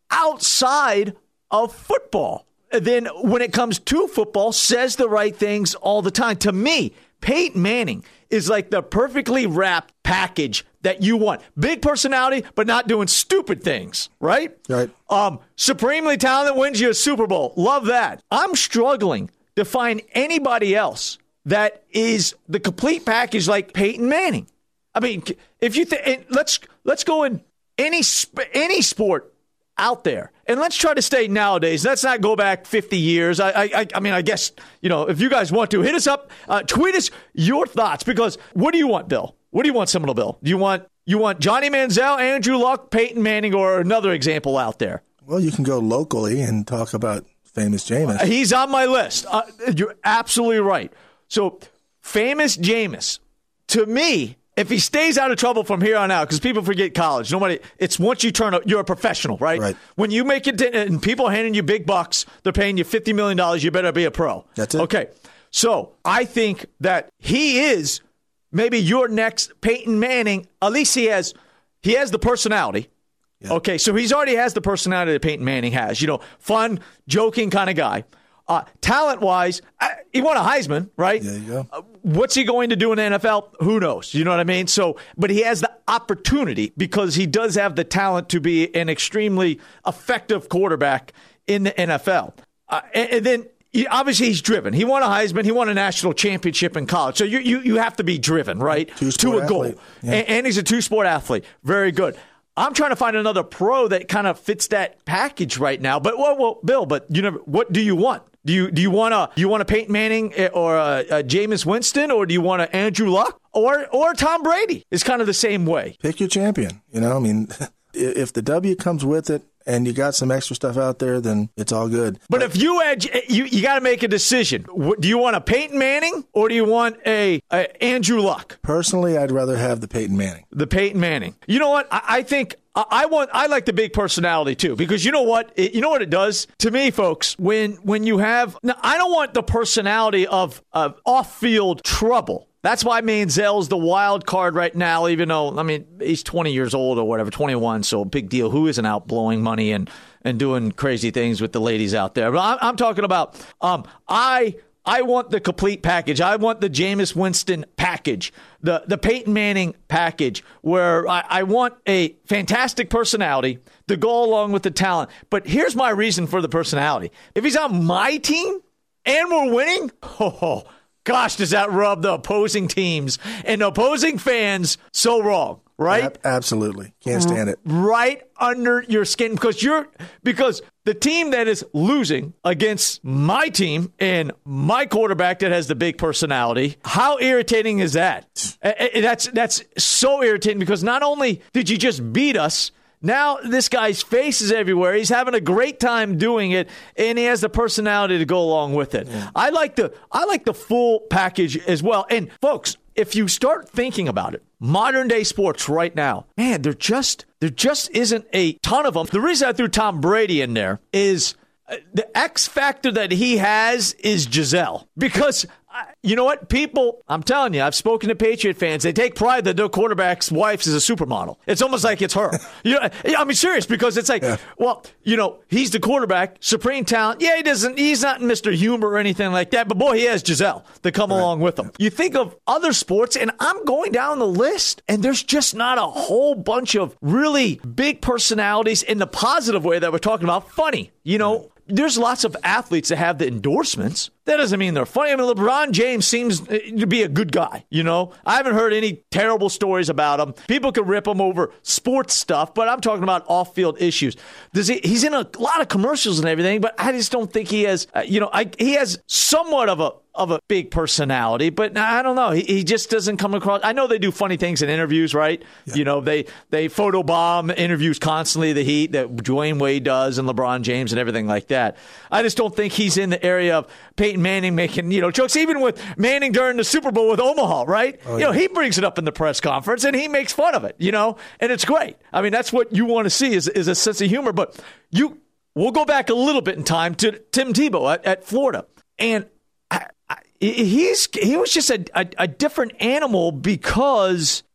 [SPEAKER 4] outside of football. And then when it comes to football, says the right things all the time. To me, Peyton Manning is like the perfectly wrapped package that you want. Big personality, but not doing stupid things, right?
[SPEAKER 1] Right.
[SPEAKER 4] Um, supremely talented, wins you a Super Bowl. Love that. I'm struggling to find anybody else that is the complete package like Peyton Manning. I mean, if you think, let's let's go in any sp- any sport out there, and let's try to stay nowadays. Let's not go back fifty years. I, I, I mean, I guess, you know, if you guys want to, hit us up, uh, tweet us your thoughts, because what do you want, Bill? What do you want, Seminole Bill? Do you want you want Johnny Manziel, Andrew Luck, Peyton Manning, or another example out there?
[SPEAKER 1] Well, you can go locally and talk about Famous Jameis.
[SPEAKER 4] He's on my list. Uh, you're absolutely right. So, Famous Jameis, to me, if he stays out of trouble from here on out, because people forget college. Nobody. It's once you turn, a, you're a professional, right?
[SPEAKER 1] Right.
[SPEAKER 4] When you make it, and people are handing you big bucks, they're paying you fifty million dollars, you better be a pro.
[SPEAKER 1] That's it.
[SPEAKER 4] Okay. So I think that he is maybe your next Peyton Manning. At least he has, he has the personality. Yeah. Okay. So he's already has the personality that Peyton Manning has. You know, fun, joking kind of guy. Uh, talent-wise, uh, he won a Heisman, right?
[SPEAKER 1] There you go.
[SPEAKER 4] Uh, what's he going to do in the N F L? Who knows? You know what I mean? So, but he has the opportunity because he does have the talent to be an extremely effective quarterback in the N F L. Uh, and, and then, he, obviously, he's driven. He won a Heisman. He won a national championship in college. So you you, you have to be driven, right, to a goal.
[SPEAKER 1] Yeah.
[SPEAKER 4] And, and he's a two-sport athlete. Very good. I'm trying to find another pro that kind of fits that package right now. But well, well Bill, but you know, what do you want? Do you do you want a you want a Peyton Manning or a, a Jameis Winston, or do you want a Andrew Luck or or Tom Brady? It's kind of the same way.
[SPEAKER 1] Pick your champion. You know, I mean, if the W comes with it and you got some extra stuff out there, then it's all good.
[SPEAKER 4] But, but if you had, you you got to make a decision. Do you want a Peyton Manning or do you want a, a Andrew Luck?
[SPEAKER 1] Personally, I'd rather have the Peyton Manning.
[SPEAKER 4] The Peyton Manning. You know what? I, I think. I want. I like the big personality too, because you know what? It, you know what it does to me, folks. When when you have, now, I don't want the personality of of off-field trouble. That's why Manziel's the wild card right now. Even though, I mean, he's twenty years old or whatever, twenty-one, so big deal. Who isn't out blowing money and and doing crazy things with the ladies out there? But I'm, I'm talking about. Um, I. I want the complete package. I want the Jameis Winston package, the the Peyton Manning package, where I, I want a fantastic personality to go along with the talent. But here's my reason for the personality. If he's on my team and we're winning, oh, gosh, does that rub the opposing teams and the opposing fans so wrong, right?
[SPEAKER 1] Ab- absolutely. Can't stand it.
[SPEAKER 4] Right under your skin, because you're because the team that is losing against my team and my quarterback that has the big personality, how irritating is that? That's that's so irritating, because not only did you just beat us, now this guy's face is everywhere. He's having a great time doing it, and he has the personality to go along with it. Yeah. I like the I like the full package as well. And folks, if you start thinking about it, modern day sports right now, man, there just there just isn't a ton of them. The reason I threw Tom Brady in there is uh, the X factor that he has is Gisele, because. You know what? People, I'm telling you, I've spoken to Patriot fans. They take pride that their quarterback's wife is a supermodel. It's almost like it's her. You know, I mean, serious, because it's like, yeah. well, you know, he's the quarterback, supreme talent. Yeah, he doesn't, he's not Mister Humor or anything like that, but boy, he has Gisele to come right. along with him. You think of other sports, and I'm going down the list, and there's just not a whole bunch of really big personalities in the positive way that we're talking about. Funny, you know. Right. There's lots of athletes that have the endorsements. That doesn't mean they're funny. I mean, LeBron James seems to be a good guy, you know? I haven't heard any terrible stories about him. People can rip him over sports stuff, but I'm talking about off-field issues. Does he, he's in a lot of commercials and everything, but I just don't think he has, uh, you know, I, he has somewhat of a of a big personality, but I don't know. He, he just doesn't come across. I know they do funny things in interviews, right? Yeah. You know, they they photobomb interviews constantly, the Heat that Dwayne Wade does and LeBron James and everything like that. I just don't think he's in the area of Peyton Manning making, you know, jokes, even with Manning during the Super Bowl with Omaha, right? Oh, yeah. You know, he brings it up in the press conference and he makes fun of it, you know, and it's great. I mean, that's what you want to see is, is a sense of humor. But you, we'll go back a little bit in time to Tim Tebow at, at Florida. And I, I, he's he was just a, a, a different animal because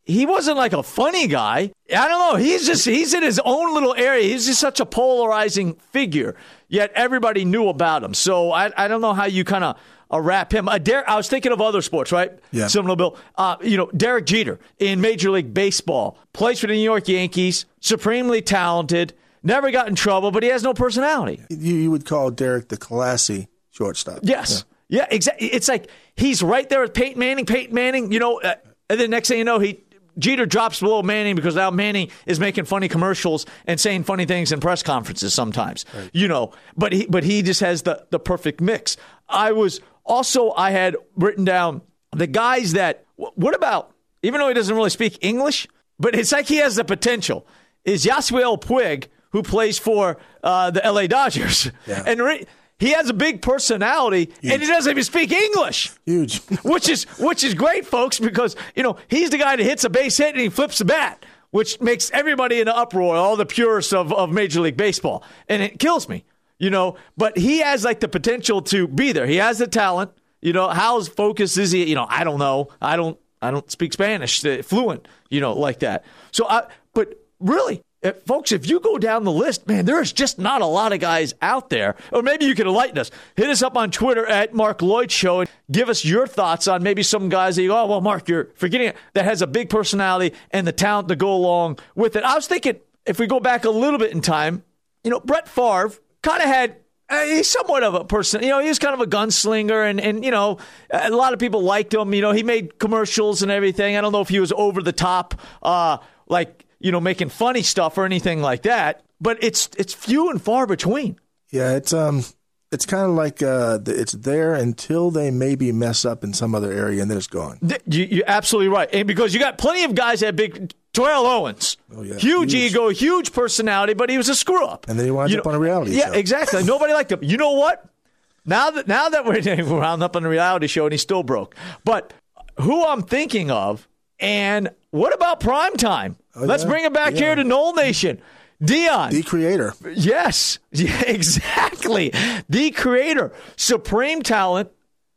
[SPEAKER 4] he wasn't like a funny guy. I don't know. He's just he's in his own little area. He's just such a polarizing figure. Yet everybody knew about him. So I I don't know how you kind of uh, wrap him. Uh, Der- I was thinking of other sports, right?
[SPEAKER 1] Yeah.
[SPEAKER 4] Similar, Bill. Uh, you know, Derek Jeter in Major League Baseball plays for the New York Yankees. Supremely talented. Never got in trouble, but he has no personality.
[SPEAKER 1] You, you would call Derek the classy shortstop.
[SPEAKER 4] Yes. Yeah, yeah, exactly. It's like he's right there with Peyton Manning. Peyton Manning, you know, uh, and then next thing you know, he Jeter drops below Manning because now Manning is making funny commercials and saying funny things in press conferences sometimes. Right. You know, but he but he just has the, the perfect mix. I was also, I had written down the guys that, what about, even though he doesn't really speak English, but it's like he has the potential, is Yasiel Puig, who plays for uh, the L A Dodgers. Yeah. And re- he has a big personality, Huge. And he doesn't even speak English.
[SPEAKER 1] Huge.
[SPEAKER 4] which is which is great, folks, because, you know, he's the guy that hits a base hit and he flips the bat, which makes everybody in an uproar, all the purists of, of Major League Baseball. And it kills me, you know. But he has, like, the potential to be there. He has the talent. You know, how focused is he? You know, I don't know. I don't I don't speak Spanish fluent, you know, like that. So, I, but really, If, folks, if you go down the list, man, there's just not a lot of guys out there. Or maybe you can enlighten us. Hit us up on Twitter at Mark Lloyd Show and give us your thoughts on maybe some guys that you go, oh, well, Mark, you're forgetting it, that has a big personality and the talent to go along with it. I was thinking, if we go back a little bit in time, you know, Brett Favre kind of had, uh, he's somewhat of a person, you know, he was kind of a gunslinger and, and, you know, a lot of people liked him. You know, he made commercials and everything. I don't know if he was over the top, uh, like, you know, making funny stuff or anything like that, but it's it's few and far between.
[SPEAKER 1] Yeah, it's um, it's kind of like uh, it's there until they maybe mess up in some other area, and then it's gone.
[SPEAKER 4] You, you're absolutely right, and because you got plenty of guys that have big. Terrell Owens,
[SPEAKER 1] oh, yeah.
[SPEAKER 4] huge,
[SPEAKER 1] huge
[SPEAKER 4] ego, huge personality, but he was a screw up,
[SPEAKER 1] and then he winds
[SPEAKER 4] you
[SPEAKER 1] up
[SPEAKER 4] know,
[SPEAKER 1] on a reality
[SPEAKER 4] yeah,
[SPEAKER 1] show.
[SPEAKER 4] Yeah, exactly. Nobody liked him. You know what? Now that now that we're wound up on a reality show, and he still broke. But who I'm thinking of, and what about primetime? Oh, Let's yeah. bring it back yeah. here to Noel Nation. Dion.
[SPEAKER 1] The creator.
[SPEAKER 4] Yes. Yeah, exactly. The creator. Supreme talent.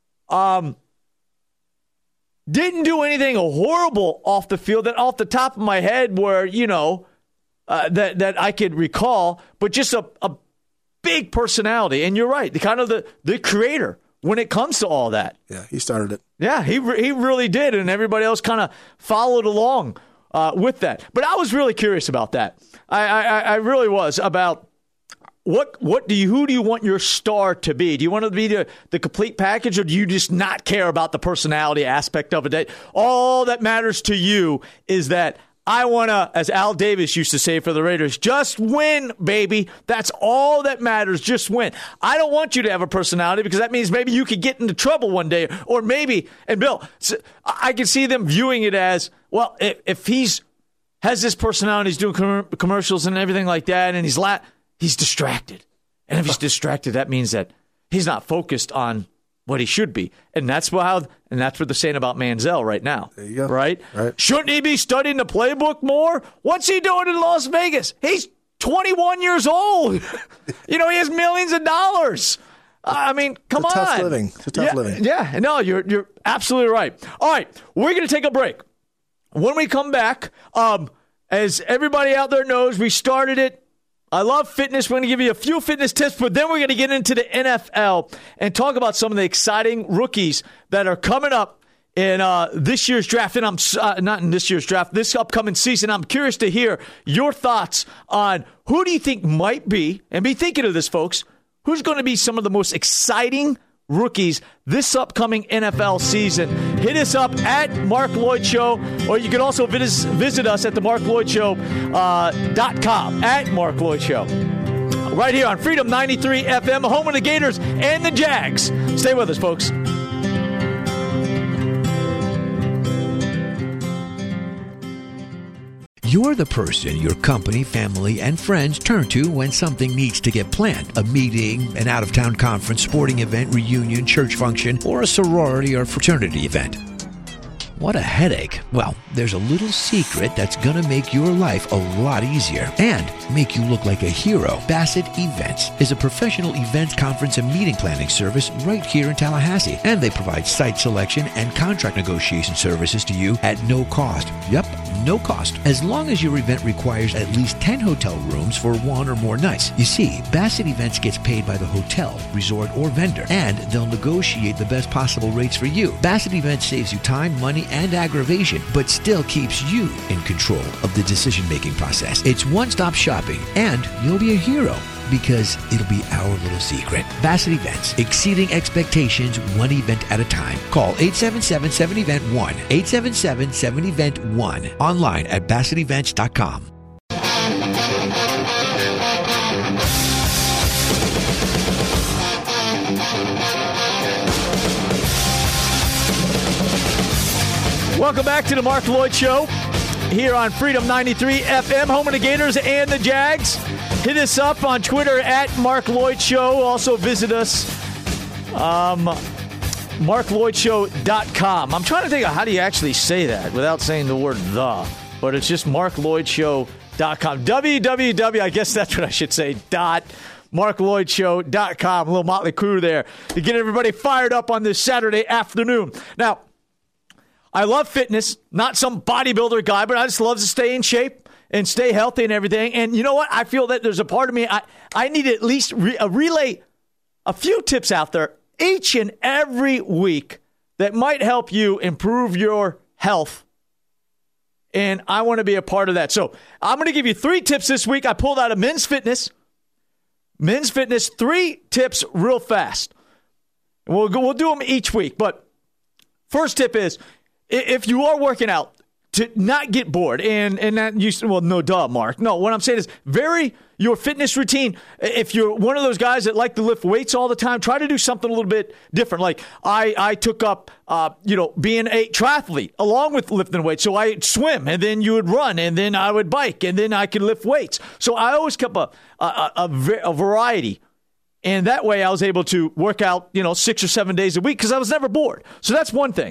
[SPEAKER 4] Um, didn't do anything horrible off the field that off the top of my head where, you know, uh, that, that I could recall, but just a, a big personality. And you're right. The kind of the, the creator when it comes to all that.
[SPEAKER 1] Yeah, he started it.
[SPEAKER 4] Yeah, he re- he really did. And everybody else kind of followed along. Uh, with that. But I was really curious about that. I, I, I really was about what what do you who do you want your star to be? Do you want it to be the, the complete package, or do you just not care about the personality aspect of it? That all that matters to you is that I want to, as Al Davis used to say for the Raiders, just win, baby. That's all that matters. Just win. I don't want you to have a personality because that means maybe you could get into trouble one day. Or maybe, and Bill, I can see them viewing it as, well, if, if he's has this personality, he's doing com- commercials and everything like that, and he's la- he's distracted. And if he's distracted, that means that he's not focused on what he should be. And that's how, and that's what they're saying about Manziel right now.
[SPEAKER 1] There you go.
[SPEAKER 4] Right?
[SPEAKER 1] Right.
[SPEAKER 4] Shouldn't he be studying the playbook more? What's he doing in Las Vegas? He's twenty-one years old. You know, he has millions of dollars. I mean, come
[SPEAKER 1] it's a
[SPEAKER 4] on.
[SPEAKER 1] Tough living. It's a tough
[SPEAKER 4] yeah,
[SPEAKER 1] living.
[SPEAKER 4] Yeah, no, you're you're absolutely right. All right, we're going to take a break. When we come back, um, as everybody out there knows, we started it. I love fitness. We're going to give you a few fitness tips, but then we're going to get into the N F L and talk about some of the exciting rookies that are coming up in uh, this year's draft. And I'm uh, not in this year's draft, this upcoming season. I'm curious to hear your thoughts on who do you think might be, and be thinking of this, folks, who's going to be some of the most exciting rookies this upcoming N F L season. Hit us up at Mark Lloyd Show, or you can also visit, visit us at the mark lloyd show dot com, at Mark Lloyd Show. Right here on Freedom ninety-three F M, home of the Gators and the Jags. Stay with us, folks.
[SPEAKER 5] You're the person your company, family, and friends turn to when something needs to get planned. A meeting, an out-of-town conference, sporting event, reunion, church function, or a sorority or fraternity event. What a headache. Well, there's a little secret that's going to make your life a lot easier and make you look like a hero. Bassett Events is a professional events, conference, and meeting planning service right here in Tallahassee. And they provide site selection and contract negotiation services to you at no cost. Yep, no cost, as long as your event requires at least ten hotel rooms for one or more nights. You see, Bassett Events gets paid by the hotel, resort, or vendor, and they'll negotiate the best possible rates for you. Bassett Events saves you time, money, and aggravation, but still keeps you in control of the decision-making process. It's one-stop shopping, and you'll be a hero, because it'll be our little secret. Bassett Events, exceeding expectations one event at a time. Call eight seven seven, seven event one, eight seven seven, seven event one, online at bassett events dot com.
[SPEAKER 4] Welcome back to the Mark Lloyd Show here on Freedom ninety-three F M, home of the Gators and the Jags. Hit us up on Twitter at Mark Lloyd Show. Also visit us, um, mark lloyd show dot com. I'm trying to think of how do you actually say that without saying the word the, but it's just mark lloyd show dot com. w w w, I guess that's what I should say, dot mark lloyd show dot com. A little motley crew there to get everybody fired up on this Saturday afternoon. Now, I love fitness, not some bodybuilder guy, but I just love to stay in shape and stay healthy and everything. And you know what? I feel that there's a part of me, I, I need to at least re- uh, relay a few tips out there each and every week that might help you improve your health. And I want to be a part of that. So I'm going to give you three tips this week. I pulled out of Men's Fitness. Men's Fitness, three tips real fast. We'll, go, we'll do them each week. But first tip is, if you are working out, to not get bored, and and that you well, no, duh, Mark. No, what I'm saying is vary your fitness routine. If you're one of those guys that like to lift weights all the time, try to do something a little bit different. Like I, I took up, uh, you know, being a triathlete along with lifting weights. So I swim, and then you would run, and then I would bike, and then I could lift weights. So I always kept a a, a, a variety. And that way I was able to work out, you know, six or seven days a week because I was never bored. So that's one thing.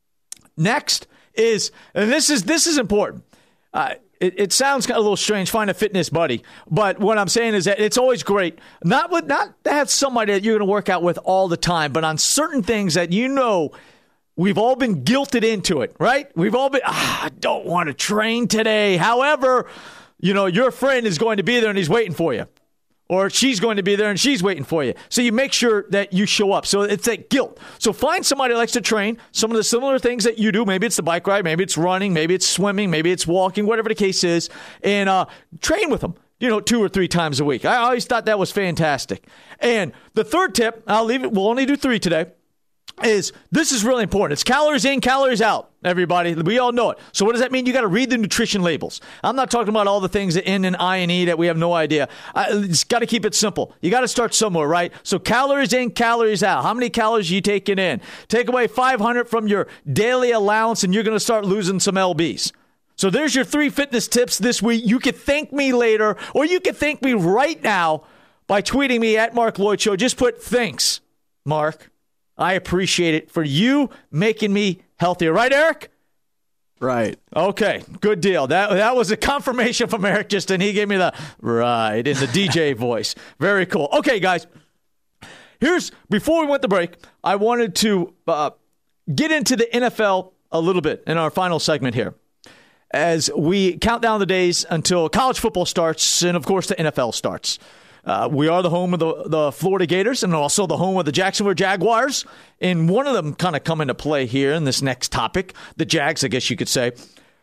[SPEAKER 4] Next is, and this is this is important. Uh, it, it sounds kind of a little strange, find a fitness buddy, but what I'm saying is that it's always great not with not to have somebody that you're going to work out with all the time, but on certain things that you know we've all been guilted into it, right? We've all been, ah, I don't want to train today. However, you know your friend is going to be there and he's waiting for you. Or she's going to be there and she's waiting for you. So you make sure that you show up. So it's that guilt. So find somebody that likes to train, some of the similar things that you do. Maybe it's the bike ride, maybe it's running, maybe it's swimming, maybe it's walking, whatever the case is. And uh, train with them, you know, two or three times a week. I always thought that was fantastic. And the third tip, I'll leave it, we'll only do three today, is this is really important. It's calories in, calories out, everybody. We all know it. So what does that mean? You got to read the nutrition labels. I'm not talking about all the things that N and I and E that we have no idea. I, it's got to keep it simple. You got to start somewhere, right? So calories in, calories out. How many calories are you taking in? Take away five hundred from your daily allowance and you're going to start losing some L Bs. So there's your three fitness tips this week. You can thank me later, or you can thank me right now by tweeting me at Mark Lloyd Show. Just put thanks, Mark. I appreciate it for you making me healthier. Right, Eric?
[SPEAKER 8] Right.
[SPEAKER 4] Okay, good deal. That that was a confirmation from Eric just, and he gave me the right in the D J voice. Very cool. Okay, guys, here's, before we went to break, I wanted to uh, get into the N F L a little bit in our final segment here as we count down the days until college football starts and, of course, the N F L starts. Uh, we are the home of the, the Florida Gators and also the home of the Jacksonville Jaguars. And one of them kind of come into play here in this next topic, the Jags, I guess you could say.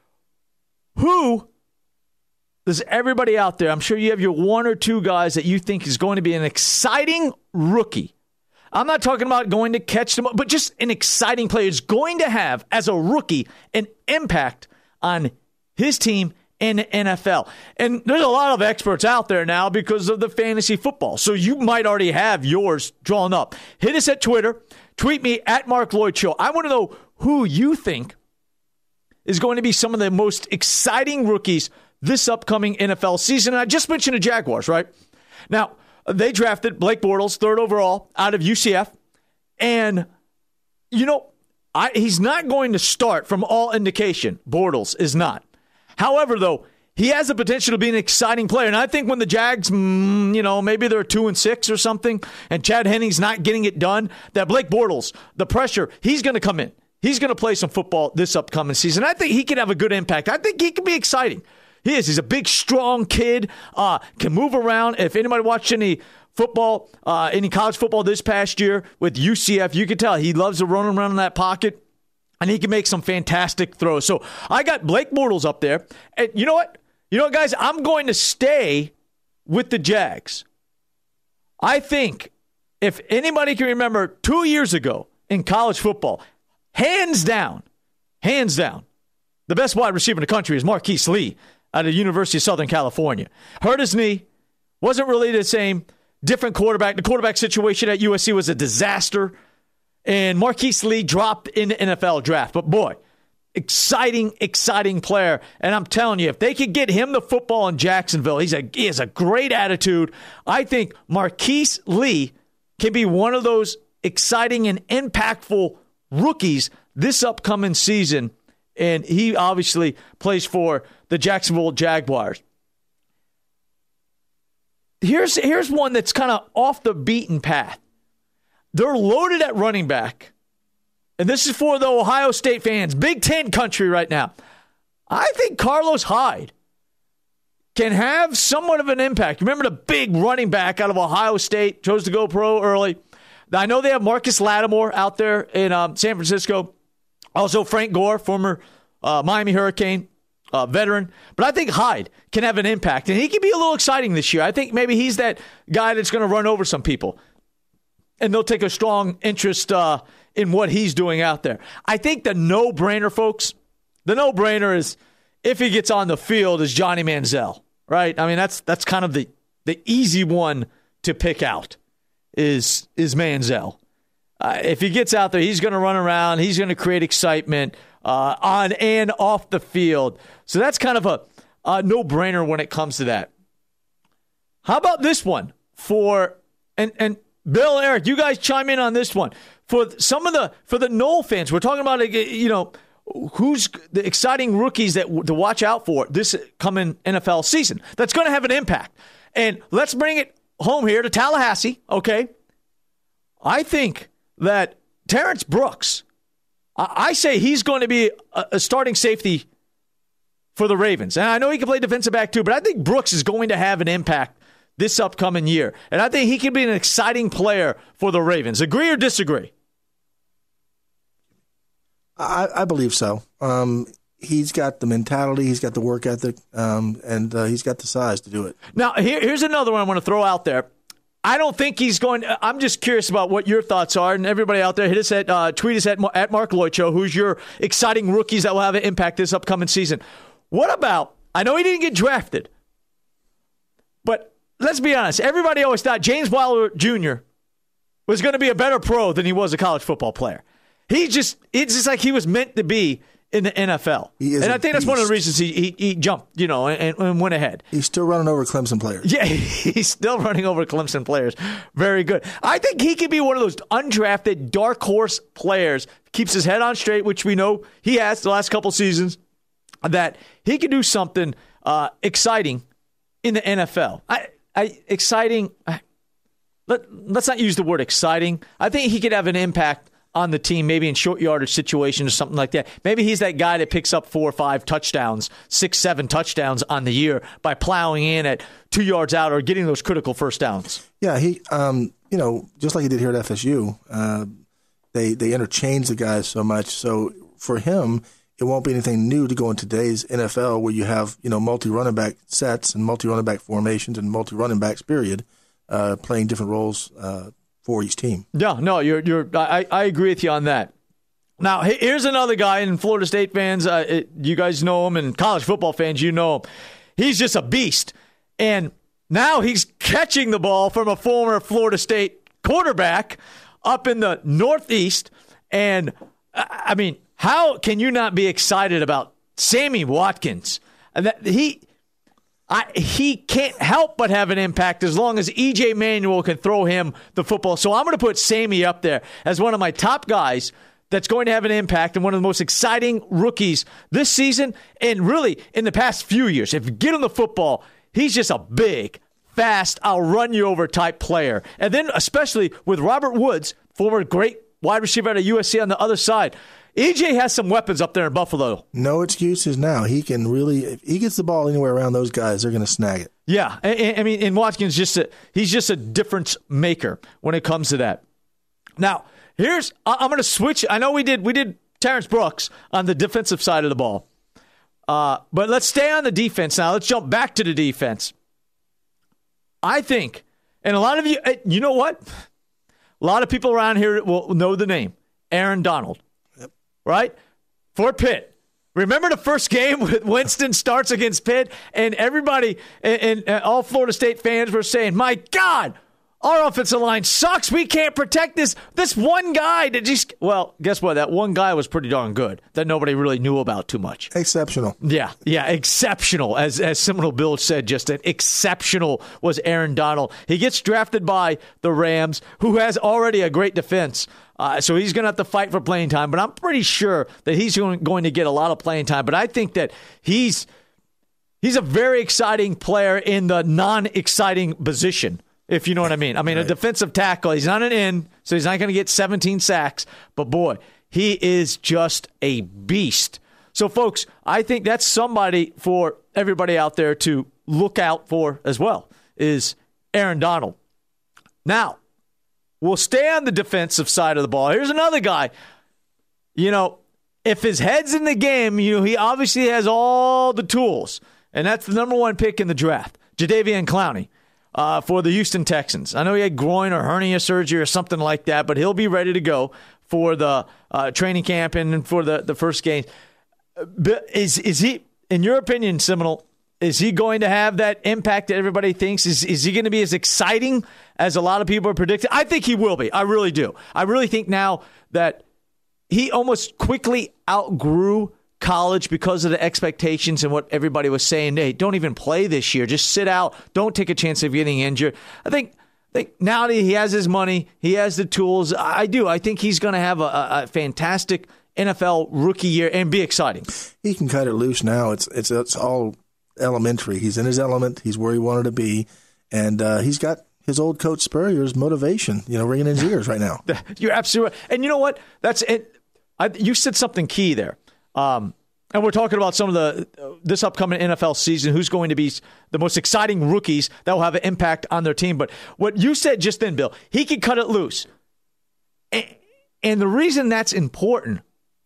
[SPEAKER 4] Who does everybody out there, I'm sure you have your one or two guys that you think is going to be an exciting rookie. I'm not talking about going to catch them, but just an exciting player is going to have, as a rookie, an impact on his team in the N F L. And there's a lot of experts out there now because of the fantasy football. So you might already have yours drawn up. Hit us at Twitter. Tweet me at Mark Lloyd Show. I want to know who you think is going to be some of the most exciting rookies this upcoming N F L season. And I just mentioned the Jaguars, right? Now, they drafted Blake Bortles, third overall, out of U C F. And, you know, I, he's not going to start from all indication. Bortles is not. However, though, he has the potential to be an exciting player. And I think when the Jags, mm, you know, maybe they're two and six or something, and Chad Henning's not getting it done, that Blake Bortles, the pressure, he's going to come in. he's going to play some football this upcoming season. I think he can have a good impact. I think he can be exciting. He is. He's a big, strong kid, uh, can move around. If anybody watched any football, uh, any college football this past year with U C F, you can tell he loves to run around in that pocket, and he can make some fantastic throws. So I got Blake Bortles up there. And you know what? You know what, guys? I'm going to stay with the Jags. I think if anybody can remember two years ago in college football, hands down, hands down, the best wide receiver in the country is Marquise Lee out of the University of Southern California. Hurt his knee, wasn't really the same, different quarterback. The quarterback situation at U S C was a disaster, and Marquise Lee dropped in the N F L draft. But boy, exciting, exciting player. And I'm telling you, if they could get him the football in Jacksonville, he's a, he has a great attitude. I think Marquise Lee can be one of those exciting and impactful rookies this upcoming season. And he obviously plays for the Jacksonville Jaguars. Here's, here's one that's kind of off the beaten path. They're loaded at running back. And this is for the Ohio State fans. Big Ten country right now. I think Carlos Hyde can have somewhat of an impact. Remember the big running back out of Ohio State, chose to go pro early. I know they have Marcus Lattimore out there in um, San Francisco. Also, Frank Gore, former uh, Miami Hurricane uh, veteran. But I think Hyde can have an impact, and he can be a little exciting this year. I think maybe he's that guy that's going to run over some people, and they'll take a strong interest uh, in what he's doing out there. I think the no-brainer, folks, the no-brainer is if he gets on the field is Johnny Manziel, right? I mean, that's that's kind of the, the easy one to pick out is, is Manziel. Uh, if he gets out there, he's going to run around. He's going to create excitement uh, on and off the field. So that's kind of a, a no-brainer when it comes to that. How about this one for and and Bill, Eric, you guys chime in on this one for some of the for the Noel fans. We're talking about you know who's the exciting rookies that to watch out for this coming N F L season. That's going to have an impact. And let's bring it home here to Tallahassee. Okay, I think that Terrence Brooks, I say he's going to be a starting safety for the Ravens. And I know he can play defensive back too, but I think Brooks is going to have an impact this upcoming year. And I think he can be an exciting player for the Ravens. Agree or disagree?
[SPEAKER 1] I, I believe so. Um, he's got the mentality, he's got the work ethic, um, and uh, he's got the size to do it.
[SPEAKER 4] Now, here, here's another one I want to throw out there. I don't think he's going – I'm just curious about what your thoughts are. And everybody out there, hit us at uh, – tweet us at, at Mark Lloyd Show. Who's your exciting rookies that will have an impact this upcoming season? What about – I know he didn't get drafted, but let's be honest. Everybody always thought James Wilder Junior was going to be a better pro than he was a college football player. He just – it's just like he was meant to be in the N F L. And I think
[SPEAKER 1] beast.
[SPEAKER 4] That's one of the reasons he he, he jumped, you know, and, and went ahead.
[SPEAKER 1] He's still running over Clemson players.
[SPEAKER 4] Yeah, he's still running over Clemson players. Very good. I think he could be one of those undrafted dark horse players, keeps his head on straight, which we know he has the last couple seasons, that he could do something uh, exciting in the N F L. I, I exciting. I, let, let's not use the word exciting. I think he could have an impact on the team, maybe in short yardage situations or something like that. Maybe he's that guy that picks up four or five touchdowns, six, seven touchdowns on the year by plowing in at two yards out or getting those critical first downs.
[SPEAKER 1] Yeah, he, um, you know, just like he did here at F S U, uh, they they interchange the guys so much. So for him, it won't be anything new to go in today's N F L where you have, you know, multi-running back sets and multi-running back formations and multi-running backs, period, uh, playing different roles uh for each team.
[SPEAKER 4] Yeah, no, you're you're. I, I agree with you on that. Now, here's another guy, and Florida State fans, uh, it, you guys know him, and college football fans, you know him. He's just a beast, and now he's catching the ball from a former Florida State quarterback up in the Northeast. And I mean, how can you not be excited about Sammy Watkins? And that he. I, he can't help but have an impact as long as E J Manuel can throw him the football. So I'm going to put Sammy up there as one of my top guys that's going to have an impact and one of the most exciting rookies this season and really in the past few years. If you get him the football, he's just a big, fast, I'll run you over type player. And then especially with Robert Woods, former great wide receiver out of U S C on the other side, E J has some weapons up there in Buffalo.
[SPEAKER 1] No excuses now. He can really, if he gets the ball anywhere around those guys, they're going to snag it.
[SPEAKER 4] Yeah, I, I mean, and Watkins just a, he's just a difference maker when it comes to that. Now, here's I'm going to switch. I know we did we did Terrence Brooks on the defensive side of the ball, uh, but let's stay on the defense now. Let's jump back to the defense. I think, and a lot of you, you know what? A lot of people around here will know the name Aaron Donald, yep. Right? For Pitt. Remember the first game with Winston starts against Pitt, and everybody and, and all Florida State fans were saying, "My God, our offensive line sucks. We can't protect this this one guy that just." Well, guess what? That one guy was pretty darn good that nobody really knew about too much.
[SPEAKER 1] Exceptional.
[SPEAKER 4] Yeah, yeah, exceptional. As as Seminole Bill said, just an exceptional was Aaron Donald. He gets drafted by the Rams, who has already a great defense. Uh, so he's going to have to fight for playing time, but I'm pretty sure that he's going, going to get a lot of playing time. But I think that he's he's a very exciting player in the non-exciting position, if you know what I mean. I mean, right. A defensive tackle, he's not an end, so he's not going to get seventeen sacks. But, boy, he is just a beast. So, folks, I think that's somebody for everybody out there to look out for as well, is Aaron Donald. Now, we'll stay on the defensive side of the ball. Here's another guy. You know, if his head's in the game, you know, he obviously has all the tools. And that's the number one pick in the draft, Jadeveon Clowney uh, for the Houston Texans. I know he had groin or hernia surgery or something like that, but he'll be ready to go for the uh, training camp and for the, the first game. Is, is he, in your opinion, Seminole, is he going to have that impact that everybody thinks? Is is he going to be as exciting as a lot of people are predicting? I think he will be. I really do. I really think now that he almost quickly outgrew college because of the expectations and what everybody was saying. Hey, don't even play this year. Just sit out. Don't take a chance of getting injured. I think, I think now that he has his money, he has the tools. I do. I think he's going to have a, a fantastic N F L rookie year and be exciting.
[SPEAKER 1] He can cut it loose now. It's it's it's all elementary. He's in his element. He's where he wanted to be, and uh, he's got his old coach Spurrier's motivation, you know, ringing in his ears right now.
[SPEAKER 4] You're absolutely right. And you know what? That's it. I, you said something key there. Um, and we're talking about some of the uh, this upcoming N F L season, who's going to be the most exciting rookies that will have an impact on their team. But what you said just then, Bill, he can cut it loose. And, and the reason that's important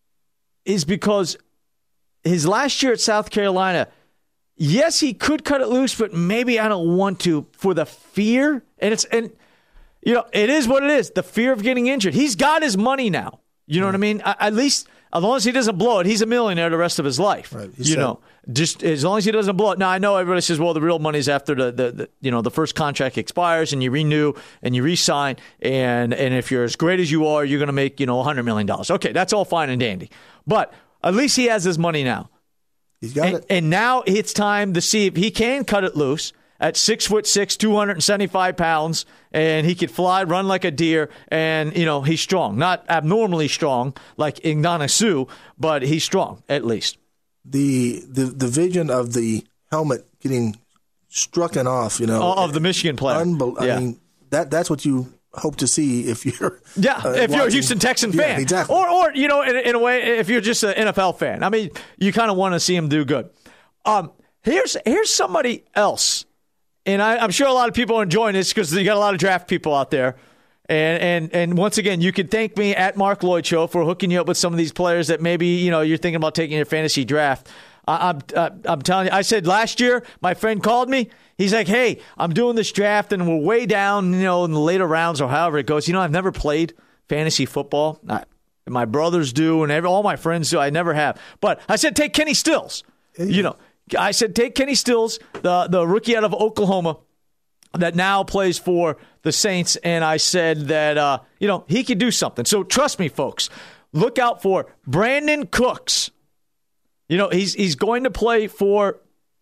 [SPEAKER 4] is because his last year at South Carolina, yes, he could cut it loose, but maybe I don't want to for the fear. And it's and you know, it is what it is. The fear of getting injured. He's got his money now. You know yeah. what I mean? At least as long as he doesn't blow it, he's a millionaire the rest of his life.
[SPEAKER 1] Right.
[SPEAKER 4] You said, know, just as long as he doesn't blow it. Now I know everybody says, well, the real money's after the, the, the you know the first contract expires and you renew and you re-sign, and and if you're as great as you are, you're going to make you know one hundred million dollars. Okay, that's all fine and dandy. But at least he has his money now.
[SPEAKER 1] He's got
[SPEAKER 4] and,
[SPEAKER 1] it.
[SPEAKER 4] And now it's time to see if he can cut it loose at six foot six, two hundred seventy-five pounds, and he could fly, run like a deer, and you know he's strong. Not abnormally strong like Ignacio Suh, but he's strong at least.
[SPEAKER 1] The the the vision of the helmet getting strucken off, you know,
[SPEAKER 4] of the Michigan player.
[SPEAKER 1] Unbel-
[SPEAKER 4] yeah.
[SPEAKER 1] I mean, that that's what you hope to see if you're
[SPEAKER 4] yeah
[SPEAKER 1] uh,
[SPEAKER 4] if
[SPEAKER 1] watching.
[SPEAKER 4] you're a Houston Texan fan,
[SPEAKER 1] yeah, exactly.
[SPEAKER 4] or or you know in, in a way if you're just an N F L fan. I mean, you kind of want to see him do good. Um, here's here's somebody else, and I, I'm sure a lot of people are enjoying this because you got a lot of draft people out there. And and and once again, you can thank me at Mark Lloyd Show for hooking you up with some of these players that maybe you know you're thinking about taking your fantasy draft. I, I'm uh, I'm telling you, I said last year, my friend called me. He's like, "Hey, I'm doing this draft, and we're way down, you know, in the later rounds or however it goes. You know, I've never played fantasy football. I, my brothers do, and every, all my friends do. I never have. But I said, take Kenny Stills. Hey. You know, I said, take Kenny Stills, the the rookie out of Oklahoma that now plays for the Saints, and I said that, uh, you know, he could do something. So trust me, folks, look out for Brandon Cooks. You know, he's he's going to play for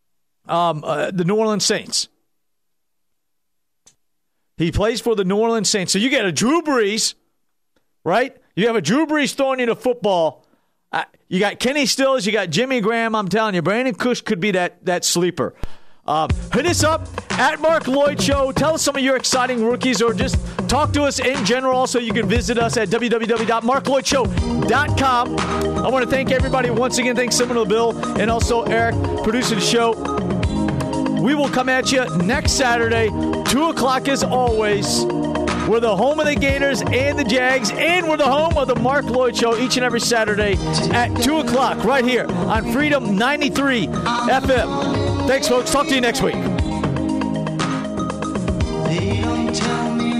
[SPEAKER 4] um, uh, the New Orleans Saints. He plays for the New Orleans Saints. So you get a Drew Brees, right? You have a Drew Brees throwing you the football. Uh, you got Kenny Stills. You got Jimmy Graham. I'm telling you, Brandon Cooks could be that that sleeper. Uh, hit us up at Mark Lloyd Show. Tell us some of your exciting rookies, or just talk to us in general. Also, you can visit us at w w w dot mark lloyd show dot com. I want to thank everybody once again. Thanks Seminole Bill and also Eric, producing the show. We will come at you next Saturday, two o'clock as always. We're the home of the Gators and the Jags, and we're the home of the Mark Lloyd Show each and every Saturday at two o'clock right here on Freedom ninety-three F M. Thanks, folks. Talk to you next week.
[SPEAKER 8] They don't tell me